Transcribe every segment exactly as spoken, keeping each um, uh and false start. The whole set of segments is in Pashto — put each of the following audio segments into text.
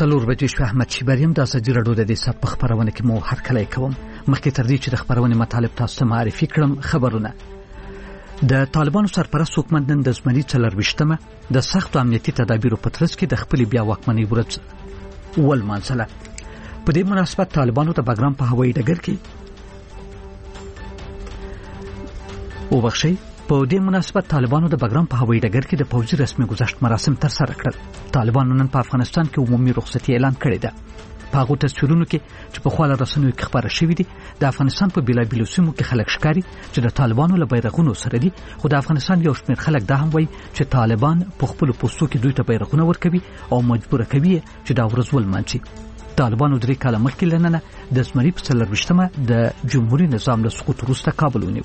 څلور بجې شو. احمد شیبریم د ازادي راډیو د دې سات په خبرونه کې مو هرکلی کوم. مخکې تر دې چې د خبرونې مطالب تاسو ته معرفي کړم، خبرونه د طالبانو سرپرست حکومت نن د زمري څلرویشتمه د سختو امنیتي تدابیرو په ترڅ کې د خپل بیا واکمنۍ ورځ ولمانځله. په دې مناسبت طالبانو د بګرام په هوایي ډګر کې وبخښئ په دې مناسبت طالبانو د بګرام په هوایي ډګر کې د پوځي رسمي گذشت مراسم ترسره کړل. طالبانو نن په افغانستان کې عمومي رخصتي اعلان کړې ده. په هغو تصویرونو کې چې په خواله رسنیو کې خبره شوې دي د افغانستان په بیلابیلو سیمو کې خلک ښکاري چې د طالبانو له بیرغونو سره دي، خو د افغانستان یو شمېر خلک دا هم وایي چې طالبان په خپلو پوستو کې دوی ته بیرغونه ورکوي او مجبوره کوي چې دا ورځ ولمانځي. طالبانو درې کاله مخکې له ننه د زمري په څلرویشتمه د جمهوري نظام له سقوط وروسته کابل ونیو.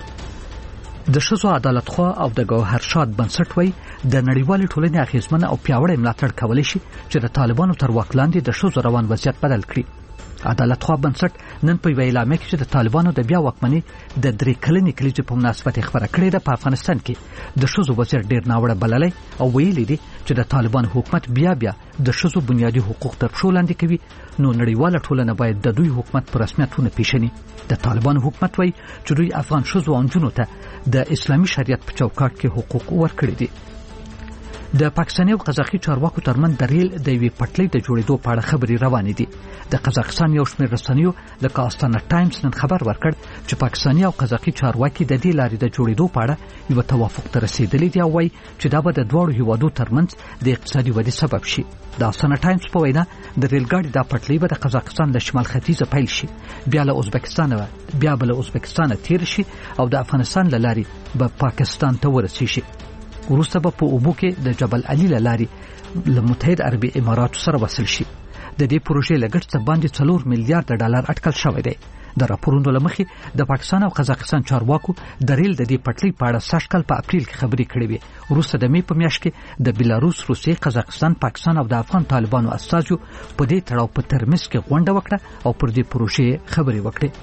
د ښځو عدالت خوا او د ګوهرشاد بنسټ وایي د نړیوالې ټولنې اغیزمنه او پیاوړی ملاتړ کولی شي چې د طالبانو تر واک لاندې د ښځو روان وضعیت بدل کړي. عدالت خوا بنسټ نن په یوه اعلامیه کې چې د طالبانو د بیا واکمنۍ د درې کلنې کلیزې په مناسبت یې خبره کړې ده په افغانستان کې د ښځو وضعیت ډېر ناوړه بللی او ویلي دي چې د طالبانو حکومت بیا بیا د ښځو بنیادي حقوق تر پښو لاندې کوي، نو نړیواله ټولنه باید د دوی حکومت په رسمیت ونپېژني. د طالبانو حکومت وایي چې دوی افغان ښځو او نجونو ته د اسلامي شریعت په چوکاټ کې حقوق ورکړي دي. د پاکستاني او قزاقي چارواکو ترمن د ریل د یوې پټلۍ د جوړېدو په اړه خبرې روانې دي. د قزاقستان یو شمېر رسنیو لکه آستانه ټایمز نن خبر ورکړ چې پاکستاني او قزاقي چارواکي د دې لارې د جوړېدو په اړه یو توافق ته رسیدلی دي او وایي چې دا به د دواړو هیوادو ترمنځ د اقتصادي ودې سبب شي. د آستانه ټایمز په وینا د ریل ګاډي دا پټلۍ به د قزاقستان له شمال ختیځه پیل شي، بیا له ازبکستان بیا به له ازبکستان تیر شي او د افغانستان له لارې به پاکستان ته ورسیږي. وروسته به په اوبو کې د جبل علي له لارې له متحد عربي اماراتو سره وصل شي. د دې پروژې لګښت څه باندې څلور میلیارډ ډالر اټکل شوی دی. د راپورونو له مخې د پاکستان او قزاقستان چارواکو د ریل د دې پټلۍ په اړه سږ کال په اپریل کې خبرې کړې وې. وروسته د مې په میاشت کې د بلاروس، روسیې، قزاقستان، پاکستان او د افغان طالبانو استازو په دې تړاو په ترمذ کې غونډه وکړه او پر دې پروژې خبرې وکړې.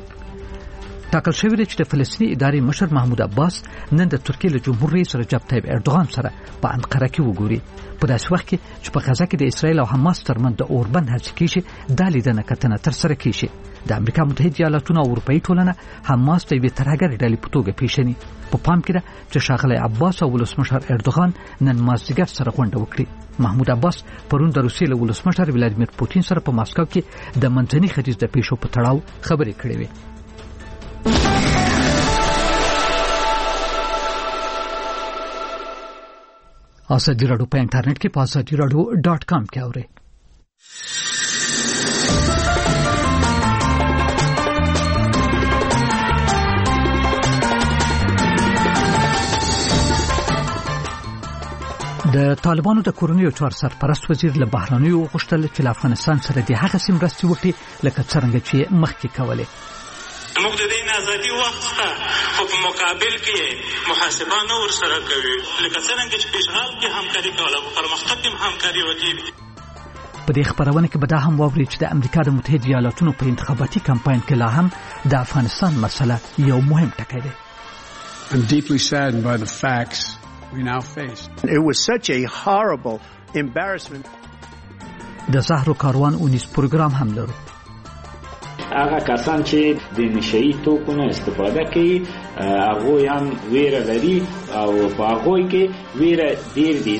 ټاکل شوی دی چې د فلسطیني ادارې مشر محمود عباس نن د ترکیې له جمهور رئیس رجب طیب اردوغان سره په انقره کې وګوري. په داسې وخت کې چې په غزه کې د اسرایل او حماس ترمنځ د اوربند هڅې کېږي، دا لیدنه کتنه ترسره کېږي. د امریکا متحده ایالاتونو او اروپایي ټولنه حماس د یوې ترهګرې ډلې په توګه پیژني. په پام کې ده چې ښاغلی عباس او ولسمشر اردوغان نن مازدیګر سره غونډه وکړي. محمود عباس پرون د روسیې له ولسمشر ولادیمیر پوتین سره په ماسکو کې د منځني ختیځ د پیښو په تړاو خبرې کړې وې. ازادي راډیو په انټرنیټ کې په ازادي راډیو ډاټ کام کې اورئ. د طالبانو د کورنیو چارو سرپرست وزیر له بهرنیو وغوښتل چې له افغانستان سره د هغسې مرستې وکړي لکه څرنګه چې مخکې کولې. موږ د دې ازادي واخیسته خو په مقابل کې محاسبه نه ورسره کوي، لکه څرنګه چې په اشغال کې همکاري کوله، په پرمختګ کې همکاري وکړي. په دې خبرونه کې به دا هم واوري چې د امریکا د متحده ایالاتونو په انتخاباتي کمپاین کې لا هم د افغانستان مسله یو مهم ټکی دی. I'm deeply saddened by the facts we now face. It was such a horrible embarrassment. د زهرو کاروان اونیز پروګرام هم لرو. هغه کسان چې د نشهیي توکو نه استفاده کوي هغوی هم ویره لري او په هغوی کې ویره ډېر دي.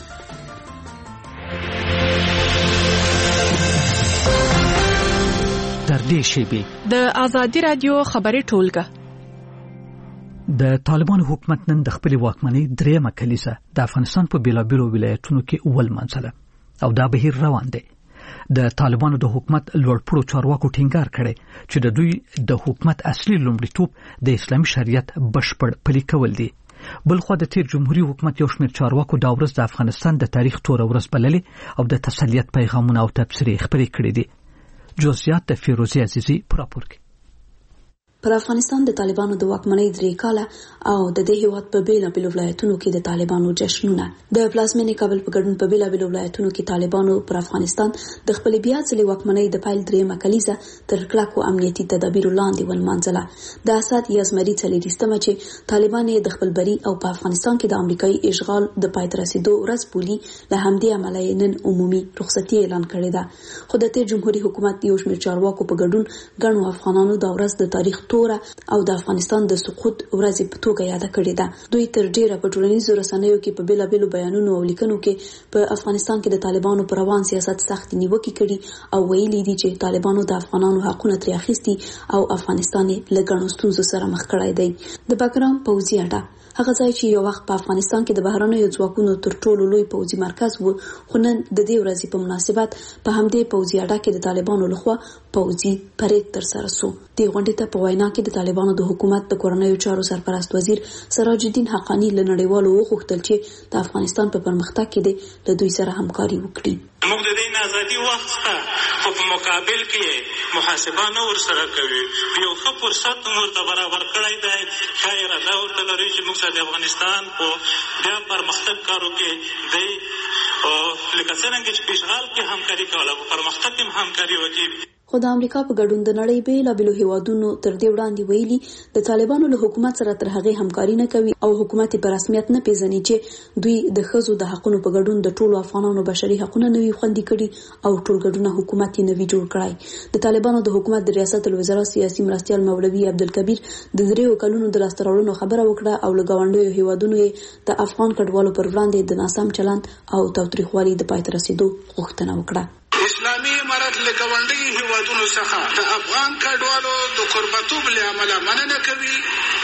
تر دې شیبې د ازادي راډیو خبري ټولګه. د طالبانو حکومت نن د خپل واکمنۍ درېمه کلیزه د افغانستان په بیلابیلو ولایتونو کې ولمانځله او دا بهیر روان دی. د طالبانو د حکومت لوړپوړو چارواکو ټینګار کړی چې د دوی د حکومت اصلي لومړیتوب د اسلامي شریعت بشپړ پلي کول دي. بلخوا د تیر جمهوریت حکومت یو شمېر چارواکو دا ورځ د افغانستان د تاریخ توره ورځ بللې او د تسلیت پیغامونه او تبصرې خپرې کړې دي. جزئیات د فیروزي عزیزي په راپور کې. پر افغانستان د طالبانو د واکمنۍ درې کاله او د دې هیواد په بیلابیلو ولایتونو کې د طالبانو جشنونه. د پلازمینې کابل په ګډون په بیلابیلو ولایتونو کې طالبانو پر افغانستان د خپل بیا ځلې واکمنۍ د پیل درېیمه کلیزه تر کلکو امنیتي تدابیرو لاندې ونمانځله. د اسد یا زمري څلېرویشتمه چې طالبان یې د خپل بری او په افغانستان کې د امریکایي اشغال د پای ته رسیدو ورځ بولي، له همدې امله نن عمومي رخصتي اعلان کړې ده. خو د تیر جمهوریت حکومت یو شمېر چارواکو په ګډون ګڼو افغانانو د ورځ د تاریخ توره او د افغانستان د سقوط ورځ په توګه یاد کړې ده. دوی تر ډیره په ټولنیزو رسنیو کې په بیلابیلو بیانونو او لیکنو کې په افغانستان کې د طالبانو پر روان سیاست سخت نیوکې کړي او ویلي دي چې طالبانو د افغانانو حقونه ترې اخیستي او افغانستان له ګڼو ستونزو سره مخ کړی دی. د بګرام پوځي اډه هغه ځای چې یو وخت په افغانستان کې د بهرنیو ځواکونو تر ټولو لوی پوځي مرکز و، خو نن د دې ورځې په مناسبت په همدې پوځي اډه کې د طالبانو لخوا پوځي پریډ ترسره شو. دې غونډې ته په وینا کې د طالبانو د حکومت د کورنیو چارو سرپرست وزیر سراج الدین حقانی له نړیوالو وغوښتل چې د افغانستان په پرمختګ کې د له دوی سره همکاري وکړي. موږ د دې ازادي وخت خو په مقابل کې محاسبه نه ورسره کوي. یو ښه فرصت ورته برابر کړی دی. ښه اراده ورته لري چې موږ د افغانستان په بیا پرمختګ کارو کې دی لکه څرنګه چې په اشغال کې همکاري کوله، په پرمختګ کې هم همکاري وکړي. خو د امریکا په ګډون د نړۍ بیلابیلو هیوادونو تر دې وړاندې ویلي د طالبانو له حکومت سره تر هغې همکاري نه کوي او حکومت په رسمیت نه پیژني چې دوی د ښځو د حقونو په ګډون د ټولو افغانانو بشري حقونه نوي خوندي کړي او ټولګډونه حکومت یې نوي جوړ کړی. د طالبانو د حکومت د ریاست الوزرا سیاسي مرستیال مولوي عبدالکبیر د دریو کلونو د لاسته راوړنو خبره وکړه او له ګاونډیو هیوادونو یې د افغان کډوالو پر وړاندې د ناسم چلند او تاوتریخوالي د پای ته رسیدو غوښتنه وکړه. اسلامي امارت له ګاونډي هیوادونو څخه د افغان کډوالو د قربتوب له امله مننه کوي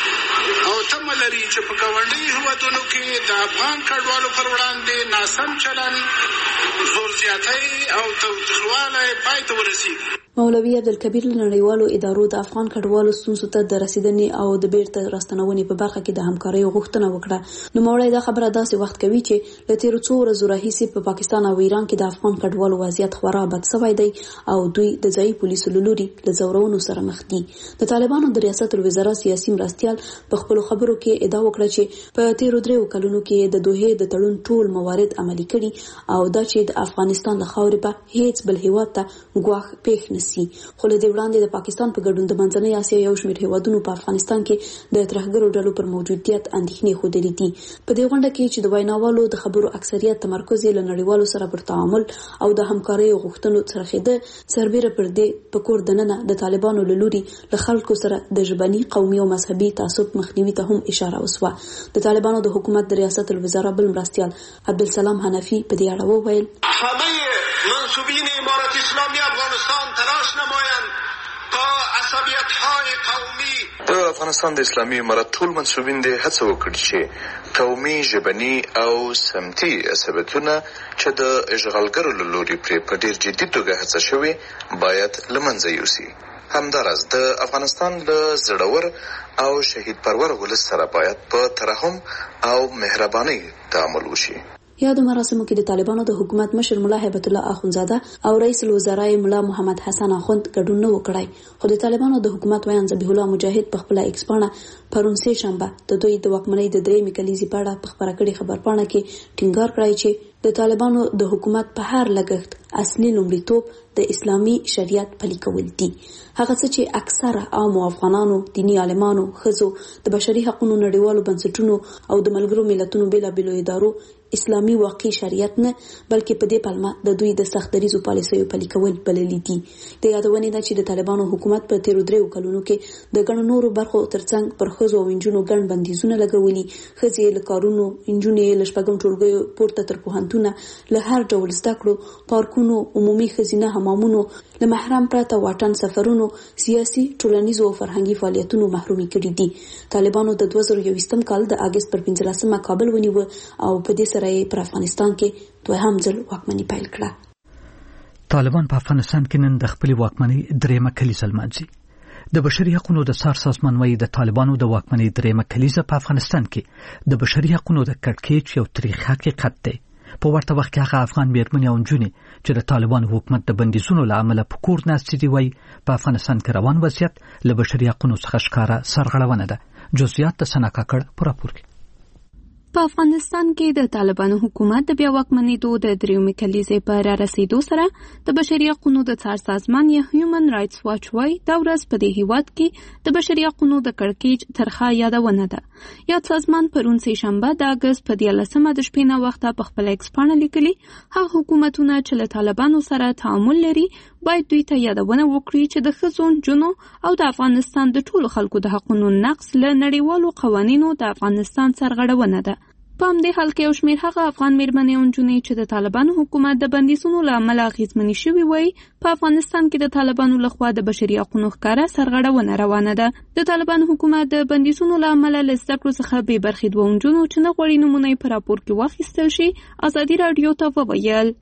او تمه لري چې په ګاونډي هیوادونو کې د افغان کډوالو پر وړاندې ناسم چلند، زور زیاتی او تاوتریخوالی پای ته ورسیږي. مولوي عبدالکبیر له نړیوالو ادارو د افغان کډوالو ستونزو ته د رسیدنې او د بیرته راستنونې په برخه کې د همکارۍ غوښتنه وکړه. نوموړی دا خبره داسې وخت کوي چې له تیرو څو ورځو راهیسې په پاکستان او ایران کې د افغان کډوالو وضعیت خورا بد شوی دی او دوی د ځایي پولیسو له لوري له ځورونو سره مخ دي. د طالبانو د ریاست الوزرا سیاسي مرستیال په خپلو خبرو کې ادعا وکړه چې په تیرو دریو کلونو کې د دوحې د تړون ټول موارد عملي کړي او دا چې د افغانستان له خاورې به هیڅ بل هیواد ته ګواښ پېښ نشي. خو له دې وړاندې د پاکستان په ګډون د منځنۍ اسیا یو شمېر هیوادونو په افغانستان کې د ترهګرو ډلو پر موجودیت اندېښنې ښودلې دي. په دې غونډه کې چې د ویناوالو د خبرو اکثریت تمرکز یې له نړیوالو سره پر تعامل او د همکارۍ غوښتنو څرخېده، سربېره پر دې په کور دننه د طالبانو له لوري له خلکو سره د ژبني، قومي او مذهبي تعصب مخنیوي ته هم اشاره وسوه. د طالبانو د حکومت د ریاست الوزرا بل مرستیال عبدالسلام حنفي په دې اړه وویل: همه منصوبین امارت اسلامی افغانستان تلاش نمایند تا عصبیت‌های قومی د افغانستان د اسلامي امارت ټول منصوبین د هڅه وکړي چې قومي، ژبني او سمتي عصبیتونه چې د اشغالګرو له لوري پرې په ډېر جدي توګه هڅه شوې باید له منځه یوسي. همداراز د افغانستان له زړور او شهید پرور ولس سره باید په ترحم او مهربانۍ تعامل وشي. یادو مراسمو کې د طالبانو د حکومت مشر ملا هیبت الله اخونزاده او رئیس الوزرا ملا محمد حسن اخوند ګډون نه وکړای. خو د طالبانو د حکومت ویان ذبیح الله مجاهد په خپل ایکس پاڼه پرون سه شنبه د دوی د واکمنۍ د درېیمې کلیزې په اړه په خبره کړې خبرپاڼه کې ټینګار کړی چې د طالبانو د حکومت په هر لګښت اصلي لومړیتوب د اسلامي شریعت پلي کول دي. هغه څه چې اکثره عام افغانانو، دینی عالمانو، ښځو، د بشري حقوقو نړیوالو بنسټونو او د ملګرو ملتونو بیلابیلو ادارو اسلامي واقعي شریعت نه بلکې په دې پلمه د دوی د سخت دریزو پالیسیو پلي کول بللي دي. د یادونې ده چې د طالبانو حکومت په تیرو دریو کلونو کې د ګڼو نورو برخو ترڅنګ پر ښځو او نجونو ګڼ بندیزونه لګولي. ښځې له کارونو، نجونې له شپږم ټولګیو پورته تر پوهنتونه، له هر ډول زده کړو، پارکونو، عمومي ښځینه حمامونو، له محرم پرته واټن سفرونو، سیاسي، ټولنیزو او فرهنګي فعالیتونو محرومي کړي دي. طالبانو د دوه زره یوویشتم کال د اګست پر پنځلسمه کابل ونیو او په دې سره یې پر افغانستان کې دوهم ځل واکمني پیل کړه. طالبان په افغانستان کې نن د خپل واکمنۍ درېیمه کلیزه لمانځي. د بشري حقوقو د څار سازمان وايي د طالبانو د واکمنۍ درېیمه کلیزه په افغانستان کې د بشري حقوقو د کړکېچ یو تاریخي حقیقت دی. په ورته وخت کې هغه افغان میرمنې او نجونې چې د طالبانو حکومت د بندیزونو له امله په کور ناستې دي وایي په افغانستان کې روان وضعیت له بشري حقونو څخه ښکاره سرغړونه ده. جزئیات د سنا کاکړ په راپور کې. په افغانستان کې د طالبانو حکومت د بیا واکمنېدو د دریمې کلیزې په را رسیدو سره د بشري حقونو د څار سازمان یا هیومن رائټس واچ وايي دا ورځ په دې هیواد کې د بشري حقونو د کړکېچ ترخه یادونه ده. یاد سازمان پرون سه شنبه د اګست په دیارلسمه د شپې نه وخته په خپل ایکس پاڼه لیکلي هغه حکومتونه چې له طالبانو سره تعامل لري باید دوی ته یادونه وکړي چې د ښځو، نجونو او د افغانستان د ټولو خلکو د حقونو نقض له نړیوالو قوانینو د افغانستان سرغړونه ده. په همدې حال کې یو شمېر هغه افغان میرمنې او نجونې چې د طالبانو حکومت د بندیزونو له امله اغېزمنې شوي وایي په افغانستان کې د طالبانو لخوا د بشري حقونو ښکاره سرغړونه روانه ده. د طالبانو حکومت د بندیزونو له امله له زده کړو څخه بې برخې دوه نجونو چې نه غواړي نومونه یې په راپور کې واخیستل شي ازادي راډیو ته وویل.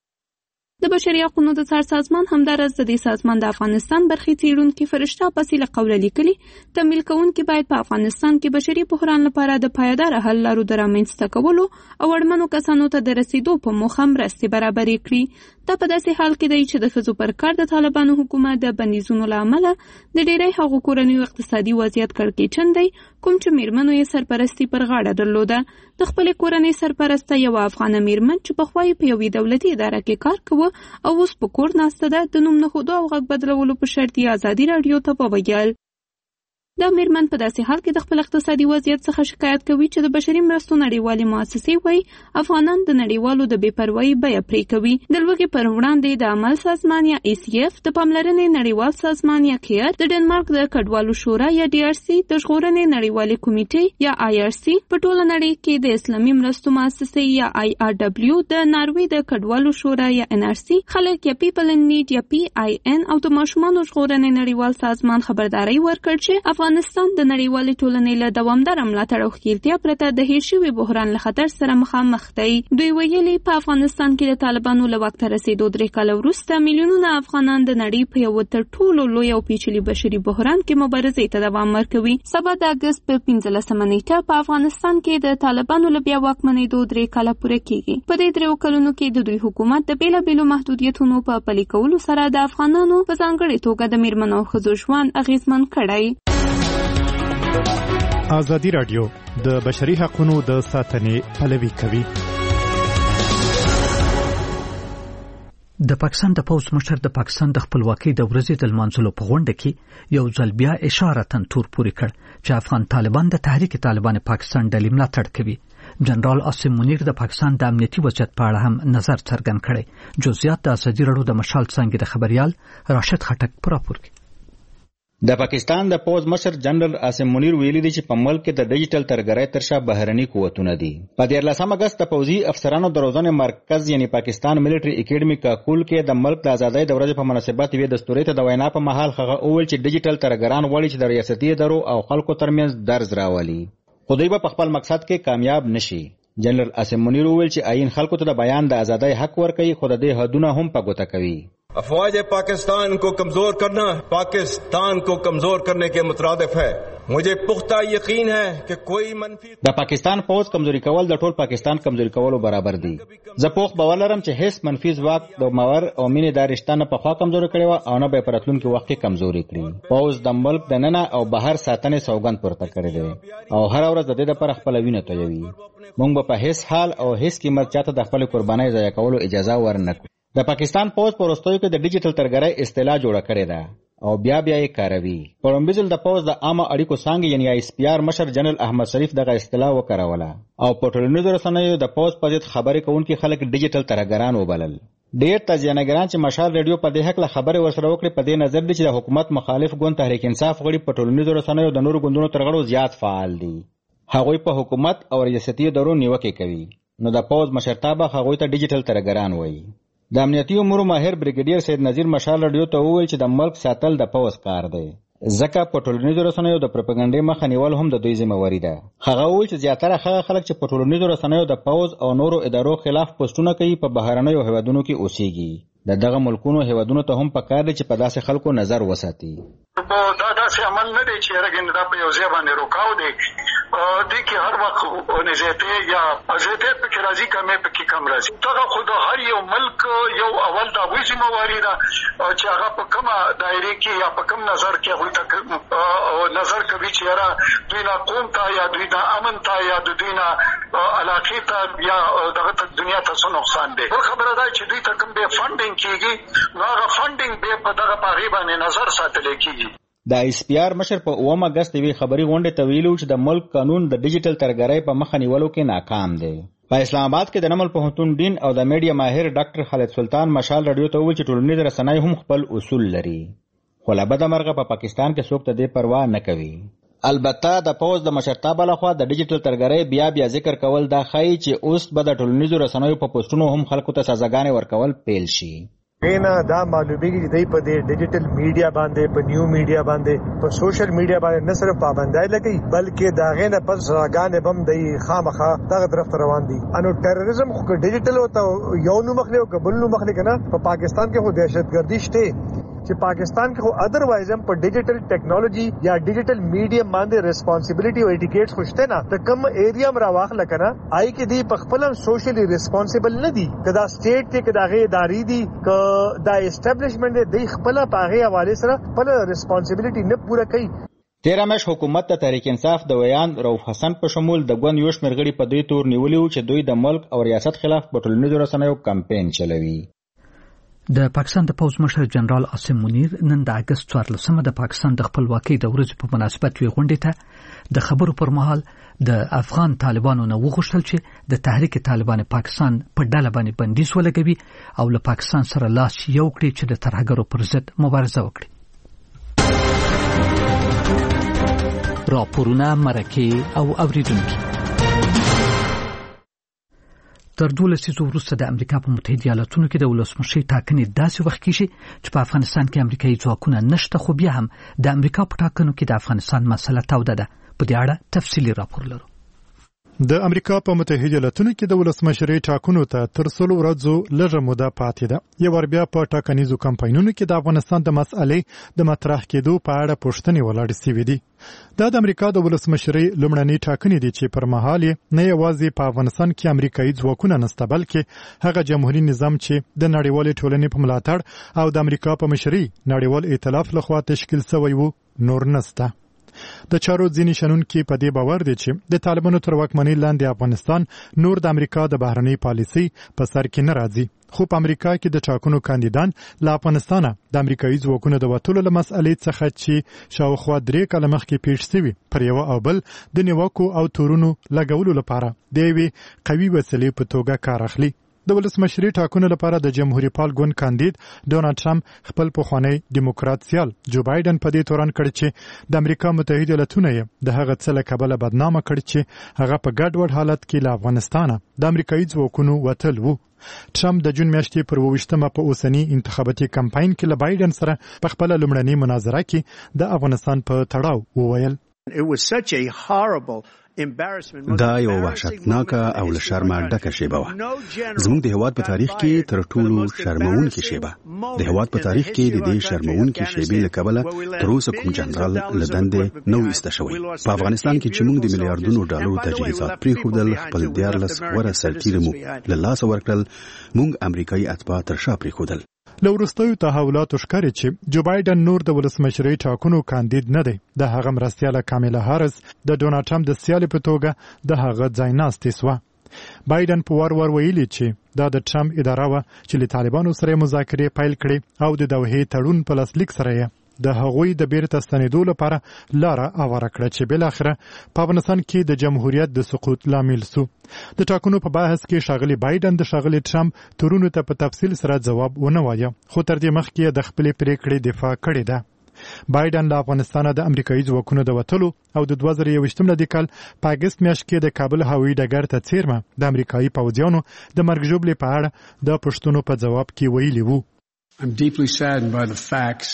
د بشري حقونو د څار سازمان همدارس د دې سازمان د افغانستان برخې څیړونکي فرشته بسیله قوله لیکلي تمویل کوونکي باید په افغانستان کې بشري بحران لپاره د پایداره حل لارو د رامنځته کولو او اړمنو کسانو ته د رسیدو په موخه مرستې برابرې کړي. دا په داسې حال کې دی چې د ښځو پر کار د طالبانو حکومت د بندیزونو له امله د ډېری هغو کورنیو اقتصادي وضعیت کړکېچن دی کوم چې میرمنو یې سرپرستي پر غاړه درلوده. د خپلې کورنۍ سرپرسته یوه افغانه میرمن چې پخوا یې په یوې دولتي اداره کې کار کوه او اوس په کور ناسته ده د نوم نښودو او غږ بدلولو په شرط یې ازادي راډیو ته وویل. دا میرمن په داسې حال کې د خپل اقتصادي وضعیت څخه شکایت کوي چې د بشري مرستو نړیوالې مؤسسې وایي افغانان د نړیوالو د بې پروایي بیه پرې کوي. د لوږې پر وړاندې د عمل سازمان یا ای سی اف، د پاملرنې نړیوال سازمان یا کیر، د ډنمارک د کډوالو شورا یا ډي آر سی، د ژغورنې نړیوالې کمیټې یا آی آر سی، په ټوله نړۍ کې د اسلامي مرستو مؤسسې یا آی آر ډبلیو، د ناروې د کډوالو شورا یا ان آر سی، خلک یا پیپل ان نیډ یا پی آی ان او د ماشومانو ژغورنې نړیوال سازمان خبرداري ورکړ چې افغانستان د نړیوالې ټولنې له دوامداره ملاتړ او ښکیلتیا پرته د هیر شوي بحران له خطر سره مخامخ دی. دوی ویلي په افغانستان کې د طالبانو له واک ته رسېدو درې کاله وروسته میلیونونه افغانان د نړۍ په یوه تر ټولو لوی او پیچلي بشري بحران کې مبارزې ته دوام ورکوي. سبا د اګست په پنځلسمه نیټه په افغانستان کې د طالبانو له بیا واکمنېدو درې کاله پوره کېږي. په دې دریو کلونو کې د دوی حکومت د بېلابېلو محدودیتونو په پلي کولو سره د افغانانو په ځانګړې توګه د میرمنو او ښځو ژوند اغېزمن کړی. ازادي راډیو د بشري حقونو د ساتنې پلوي کوي. د پاکستان د پوځ مشر د پاکستان د خپلواکۍ د ورځې د لمانځلو په غونډه کې یو ځل بیا اشارتاً تور پورې کړ چې افغان طالبان د تحریک طالبان پاکستان ډلې ملاتړ کوي. جنرال عاصم منیر د پاکستان د امنیتي وضعیت په اړه هم نظر څرګند کړی. جزئیات د ازادي راډیو د مشال څانګې د خبريال راشد خټک پر راپور کې. د پاکستان د پوز مشر جنرال عاصم منیر ویلي دی چې په ملک کې د ډیجیټل ترګرۍ تر شا بهرني قوتونه دي. په دیارلسم اګست د پوځي افسرانو د روزنې مرکز یعنی پاکستان ملټری اکیډمي کاکول کې د ملک د ازادۍ د ورځې په مناسبت وی دستوري ته د وینا په محل هغه اول چې ډیجیټل ترګران وړي چې د ریاستي ادارو او خلکو ترمنځ درز راولي خو دوی په خپل مقصد کې کامیاب نشي. جنرال عاصم منیر ویل چې آئین خلکو ته د بیان د ازادۍ حق ورکوي خو د دې حدونه هم په ګوته کوي. افواج پاکستان کو کمزور کرنا پاکستان کو کمزور کرنے کے مترادف ہے. مجھے پختہ یقین ہے کہ کوئی منفی د پاکستان پوز کمزوري کول د ټول پاکستان کمزوري کولو برابر دي. زه پوخ باور لرم چې هیڅ منفي ځواک د ماور او مینې د رشتہ نه په خوا کمزوري کړي و او نه به پرتلونکو وخت کې کمزوري کړي. پوز د ملک د ننه او بهر ساتنې سوګند پورته کړی دی او هر ورځ د دې لپاره خپل وینه تویوي. موږ به په هیڅ حال او هیڅ قیمت چاته د خپل قربانۍ ضایع کولو اجازه ورنکړو. د پاکستان پوز په وروستیو کې د ډیجیټل ترګرۍ اصطلاح جوړه کړې ده او بیا بیا یې کاروي. په لومړي ځل د پوز د عامه اړیکو څانګې یعنی آی اس پی آر مشر جنرال احمد شریف دغه اصطلاح وکاروله او په ټولنیزو رسنیو د پوز په ضد خبرې کوونکي خلک ډیجیټل ترګران وبلل. ډېر تجزیه‌نګران چې مشال ریډیو په دې حق له خبرې ورسره وکړي په دې نظر دي چې د حکومت مخالف ګوند تحریک انصاف غړي په ټولنیزو رسنیو د نورو ګوندونو تر غړو زیات فعال دي. هغوی په حکومت او ریاستي ادارو نیوکې کوي نو د پوز مشرتابه هغوی ته ډیجیټل ترګران وایي. د امنیتي امورو ماهر بریګیډیر سید نذیر مشال رادیو ته وویل چې د ملک ساتل د پوز کار دی ځکه په ټولنیزو رسنیو د پروپاګاندا مخه نیول هم د دوی ذمہواری ده. هغه وویل چې زیاتره هغه خلک چې په ټولنیزو رسنیو د پوز او نورو ادارو خلاف پوسټونه کوي په بهرنیو هیوادونو کې اوسېږي. د دغه ملکونو هیوادونو ته هم پکار دی چې په داسې خلکو نظر وساتي. دا داسې عمل نه دی چې رګن دا په یو ځای باندې روکاو دی دې کې هر وخت ونځته یا ځته په کې راځي کمه په کې کم راځي دا خو د هر یو ملک یو اول دا وې ذمہواری ده چې هغه په کومه دایره کې یا په کوم نظر کې هغه تک نظر کوي چې را دوی نه قوم ته یا دوی نه امن ته یا دوی نه علاقه ته یا دغه دنیا ته څه نقصان دی بل خبره ده چې دوی ته کوم به فندینګ کیږي نو هغه فندینګ به په دغه پاغي باندې نظر ساتل کیږي د ایس پی آر مشر په اوم اگست وی خبري غونډه ته ویلو چې د ملک قانون د ډیجیټل ترګرۍ په مخ نیولو کې ناکام دی. په اسلام آباد کې د نمل پوهنتون ډین او د میډیا ماهر ډاکټر خالد سلطان مشال رادیو ته ویل چې ټولنیز رسنۍ هم خپل اصول لري خو لا بده مرغه په پاکستان کې څوک ته دې پروا نه کوي. البته د پوز د مشرتابه لخوا د ډیجیټل ترګرۍ بیا بیا ذکر کول دا ښایي چې اوس به د ټولنیزو رسنیو په پوسټونو هم خلکو ته سزاګانې ورکول پیل شي. اینا دا معلومیږي چې دای په دې ډیجیټل میډیا باندې په نیو میډیا باندې په سوشل میډیا باندې نه صرف پابندای لګي بلکې دا غینه پر سراغان بم دای خامخا دغه طرف روان دي. انو ټیرریزم خو ډیجیټل او ته یو نو مخلي او قبل نو مخلي کنه په پاکستان کې خو دهشتګردي شته چې پاکستان کې خو ادروایز هم په ډیجیټل ټیکنالوژي یا ډیجیټل میډیم باندې ریسپانسیبিলিټي او ایټیکیټس خوشته نه ته کوم ایریا مرا واخل کنه آی کې دی په خپل سوشلی ریسپانسیبل نه دي کدا سټیټ کې کدا غي اداري دي ک دا اسټابلیشمنت دی خپل پاغه حواله سره خپل ریسپانسیبিলিټي نه پوره کوي. تیرمش حکومت ته تحریک انصاف د ویان رؤف حسن په شمول د ګوند یو شمېر غړي په دې تور نیولیو چې دوی د ملک او ریاست خلاف په ټولنیزو رسنیو کمپاین چلوي. د پاکستان د پوز مشر جنرال عاصم منیر نن د اگست څوارلسمه د پاکستان د خپلواکۍ د ورځې په مناسبت وی غونډې ته د خبرو پر مهال د افغان طالبانو نه وغوښتل چې د تحریک طالبان پاکستان په ډله باندې بندیز ولګوي او له پاکستان سره لاس یو کړي چې د ترهګرو پر ضد مبارزه وکړي. راپورونه مرکه او اوریدونکي تر دولس لسیزو وروسته د امریکا په متحده ایالاتونو کې د ولسمشر ټاکنې داسې وخت کې شي چې په افغانستان کې امریکایي ځواکونه نشته خو بیا هم د امریکا په ټاکنو کې د افغانستان مسله توده ده. په دې اړه تفصیلي راپور لرو. د امریکا په متحده ایالاتونو کې د ولسمشرۍ ټاکنو ته تر څلو ورځو لږه موده پاتې ده. یو ور بیا په ټاکنیزو کمپاینونو کې د افغانستان د مسئلې د مطرح کېدو په اړه پوښتنې ولاړې شوې دي. دا د امریکا د ولسمشرۍ لومړنۍ ټاکنې دي چې پر مهال نه یوازې په افغانستان کې امریکایي ځواکونه نسته بلکې هغه جمهوریت نظام چې د نړیوالې ټولنې په ملاتړ او د امریکا په مشرۍ نړیوال ائتلاف لخوا تشکیل شوی وو نور نسته. د چارو ځینې شنونکي په دې باور دي چې د طالبانو تر واکمنۍ لاندې افغانستان نور د امریکا د بهرنۍ پالیسۍ په سر کې نه راځي. خو په امریکا کې د ټاکنو کاندیدان له افغانستان د امریکایي ځواکونو د وټولو له مسئلې څخه چې شاوخوا درې کاله مخکې پیښ شوي پر یو او بل د نیوکو او تورونو لګولو لپاره د یوې قوي وسیلې په توګه کار اخلي. د ولسمشرۍ ټاکنو لپاره د جمهوریت پال ګوند کاندید ډونالد ټرمپ خپل پخوانی دیموکرات سیال جو بایدن په دې تورن کړ چې د امریکا متحده ایالاتونو یې د هغه څه له کبله بدنامه کړ چې هغه په ګډوډ حالت کې له افغانستانه د امریکایي ځواکونو وتل وو. ټرمپ د جون میاشتې پر اوویشتمه په اوسني انتخاباتي کمپاین کې له بایدن سره په خپل لومړنۍ مناظره کې د افغانستان په تړاو وویل. It was such a horrible دا یو وحشتناکه او له شرمه ډکه شیبه وه. زموږ د هېواد په تاریخ کې تر ټولو شرموونکې شیبه. د هېواد په تاریخ کې د دې شرموونکې شیبې له کبله تر اوسه کوم جنرال له دندې نه و ایسته شوی. په افغانستان کې چې موږ د میلیارډونو ډالرو تجهیزات پرېښودل خپل دیارلس غوره سرتیري مو له لاسه ورکړل موږ امریکایي اتباع تر شا پرېښودل. له وروستیو تحولاتو ښکاري چې جو بایدن نور د ولسمشرۍ ټاکنو کاندید نه دی. د هغه مرستیاله کاملا هارس د ډونالډ ټرمپ د سیالې په توګه د هغه ځای ناستې سوه. بایدن په وار وار ویلي چې دا د ټرمپ اداره وه چې له طالبانو سره مذاکرې پیل کړي او د دوحې تړون په لاسلیک سره یې د هغوی د بیرته ستنېدو لپاره لاره هواره کړه چې بالاخره په افغانستان کې د جمهوریت د سقوط لامل سو. د ټاکنو په بحث کې ښاغلي بایدن د ښاغلي ټرمپ تورونو ته په تفصیل سره ځواب ونه وایه خو تر دې مخکې د خپلې پرېکړې دفاع کړې ده. بایدن له افغانستانه د امریکایي ځواکونو د وتلو او د دوه زره یوویشتم د کال په اګست میاشت کې د کابل هوایي ډګر ته څیرمه د امریکایي پوځیانو د مرګ ژوبلې په اړه د پوښتنو په ځواب کې ویلي وو. I'm deeply saddened by the facts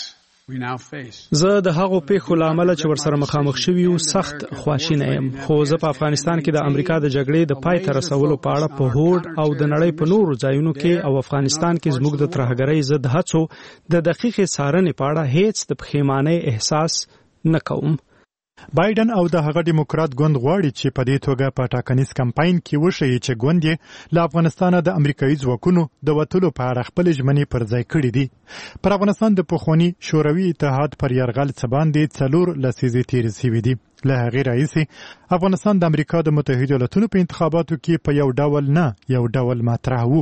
زه د هغو پیښو له امله چې ورسره مخامخ شوي یو سخت خواشینی یم خو زه په افغانستان کې د امریکا د جګړې د پای ته رسولو په اړه په هوډ او د نړۍ په نورو ځایونو کې او افغانستان کې زموږ د ترهګرۍ ضد هڅو د دقیقې څارنې په اړه هیڅ د پښیمانۍ احساس نه کوم. بایدن او د هغه دیموکرات ګوند غواړي چې په دې توګه په ټاکنیز کمپاین کې وشي چې ګوند یې له افغانستانه د امریکایي ځواکونو د وتلو په اړه خپل ژمنې پر ځای کړې دي. پر افغانستان د پخواني شوروي اتحاد پر یرغل څه باندې څلور لسیزې تېرې شوي دي. له هغې راهیسې افغانستان د امریکا د متحده ایالاتونو په انتخاباتو کې په یو ډول نه یو ډول مطرح و.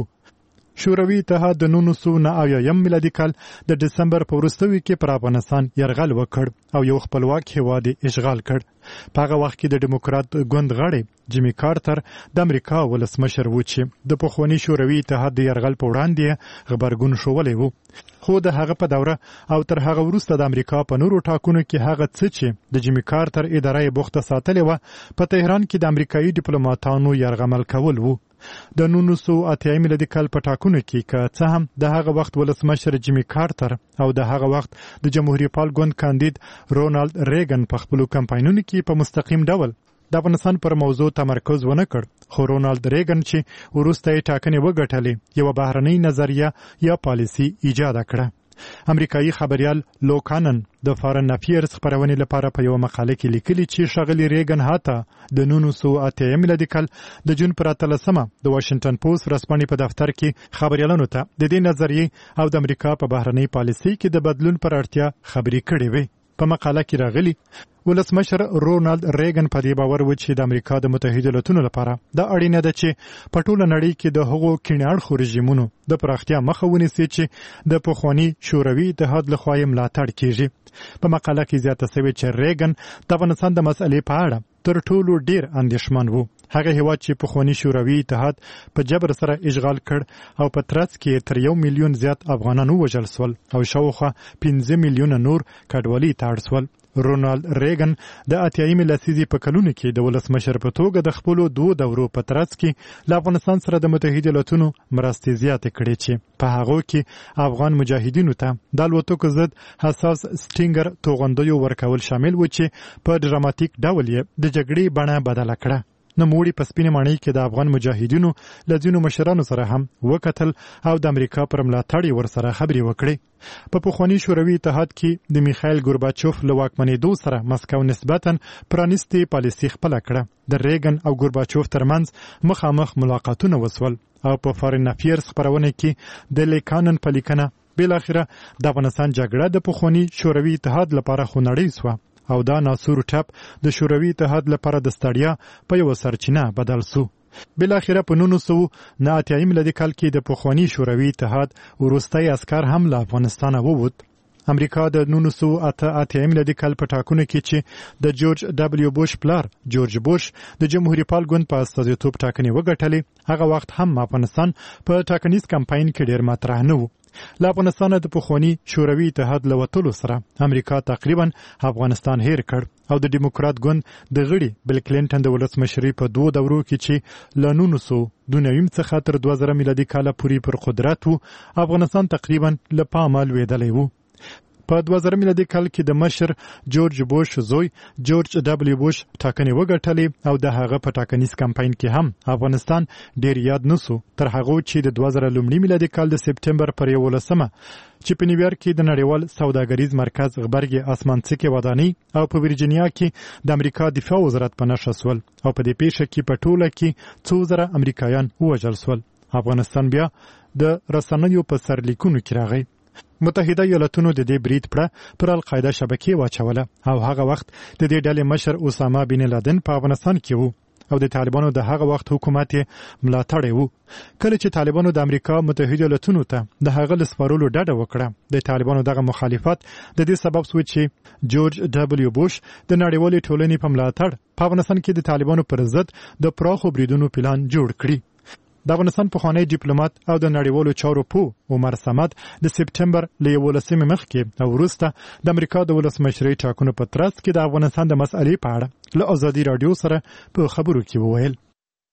شوروي اتحاد د نولس سوه نهه اویایم میلادي کال د دسمبر په وروستیو کې پر افغانستان یرغل وکړ او یو خپلواک هیواد اشغال کړ. په هغه وخت کې د دیموکرات ګوند غړی جیمی کارتر د امریکا ولسمشر و چې د پخواني شوروي اتحاد د یرغل په وړاندې غبرګون ښوولی و. خو د هغه په دوره او تر هغه وروسته د امریکا په نورو ټاکنو کې هغه څه چې د جیمی کارتر اداره یې بوخته ساتلې وه په تهران کې د امریکایي ډیپلوماټانو یرغمل کول وو. د نولس سوه اتیا میلادي کال په ټاکنو کې که څه هم د هغه وخت ولسمشر جیمی کارتر او د هغه وخت د جمهوریت پال ګوند کاندید رونالد ریګن په خپلو کمپاینونو کې په مستقیم ډول د افغانستان پر موضوع تمرکز ونه کړ، خو رونالد ریګن چې وروسته یې ټاکنې وګټلې یوه بهرنۍ نظریه یا پالیسي ایجاد کړه. امریکایي خبریال لو کانن د فارن افیرز خبرونې لپاره په یو مقاله کې لیکلي چې ښاغلي ریګن حتی د نولس سوه اتیا میلادي کال د جون پر اتلسمه د واشنګټن پوسټ ورځپاڼې په دفتر کې خبریالانو ته د دې نظریې او د امریکا په بهرنۍ پالیسۍ کې د بدلون پر اړتیا خبرې کړې وې. په مقاله کې راغلي ولسمشر رونالد ریګن په دې باور و چې د امریکا د متحده ایالاتونو لپاره دا اړینه ده چې په ټوله نړۍ کې د هغو کیڼاړخو رژیمونو د پراختیا مخه ونیسي چې د پخواني شوروي اتحاد لخوا یې ملاتړ کیږي. په مقاله کې زیاته شوې چې ریګن د افغانستان د مسئلې په اړه تر ټولو ډیر اندېښمن و. هغه هیواد چې پخواني شوروي اتحاد په جبر سره اشغال کړ او په ترڅ کې تر یو میلیون زیات افغانان ووژل سول او شاوخوا پنځه میلیونه نور کډوالۍ ته اړ سول. رونالد ریګن د اتیایمې لسیزې په کلونو کې د ولسمشر په توګه د خپلو دوو دورو په ترڅ کې له افغانستان سره د متحده ایالاتونو مرستې زیاتې کړې چې په هغو کې افغان مجاهدینو ته د الوتکو ضد حساس سټینګر توغندیو ورکول شامل و چې په ډراماتیک ډول یې د جګړې بڼه بدله کړه. نوموړي په سپینې ماڼۍ کې د افغان مجاهدینو له ځینو مشرانو سره هم وکتل او د امریکا پر ملاتړ یې ورسره خبرې وکړې. په پخواني شوروي اتحاد کې د میخایل ګورباچوف له واکمنېدو سره مسکو نسبتا پرانیستې پالیسي خپله کړه. د ریګن او ګورباچوف ترمنځ مخامخ ملاقاتونه وسول او په فارن افیرز خپرونه کې د لیکانن په لیکنه بالاخره د افغانستان جګړه د پخواني شوروي اتحاد لپاره خونړۍ سوه او دا ناسور ټپ د شوروي اتحاد لپاره د ستړیا په یو سرچینه بدل سو. بالاخره په نولس سوه نهه اتیا میلادي کال کې د پخواني شوروي اتحاد وروستی عسکر هم له افغانستانه ووت. امریکا د نولس سوه اته اتیا میلادي کال په ټاکنو کې چې د جورج دبلیو بوش پلار جورج بوش د جمهوریت پال ګوند په استازیتوب ټاکنې وګټلې، هغه وخت هم افغانستان په ټاکنیز کمپاین کې ډیر مطرح نه و. له افغانستانه د پخواني شوروي اتحاد له وتلو سره امریکا تقریبا افغانستان هیر کړ او د ډیموکرات ګوند د غړي بل کلینټن د ولسمشرۍ په دوه دورو کې چې له نولس سوه دوه نوي څخه تر دوه زره میلادي کاله پورې پر قدرت و، افغانستان تقریبا له پامه لوېدلی و. په دوه زره میلادي کال کې د مشر جورج بوش زوی جورج دبلیو بوش ټاکنې وګټلې او د هغه په ټاکنیز کمپاین کې هم افغانستان ډیر یاد نسو تر هغه چې د دوه زره لومړي میلادي کال د سپټمبر پر یولسمه چې په نیویارک کې د نړیوال سوداګریز مرکز غبرګې اسمانڅکې ودانۍ او په ورجینیا کې د امریکا دفاع وزارت په نښه سول او په دې پیښه کې په ټوله کې څو زره امریکایان ووژل سول. افغانستان بیا د رسنیو په سرلیکونو کې راغی. متحده ایالاتونو د دې برید پړه پر القاعده شبکې واچوله او هغه وخت د دې ډلې مشر اسامه بن لادن په افغانستان کې وو او د طالبانو د هغه وخت حکومت ملاتړی وو. کله چې طالبانو د امریکا متحده ایالاتونو ته د هغه لسپارولو ډډه وکړه، د طالبانو دغه مخالفت د دې سبب شو چې جورج دبلیو بوش د نړیوالې ټولنې په ملاتړ په افغانستان کې د طالبانو پر ضد د پراخو بریدونو پلان جوړ کړي. د افغانستان پخوانی ډیپلوماټ او د نړیوالو چارو پوه عمر صمد د سپټمبر له یولسمې مخکې او وروسته د امریکا د ولسمشرۍ ټاکنو په ترڅ کې د افغانستان د مسئلې په اړه له ازادي راډیو سره په خبرو کې وویل.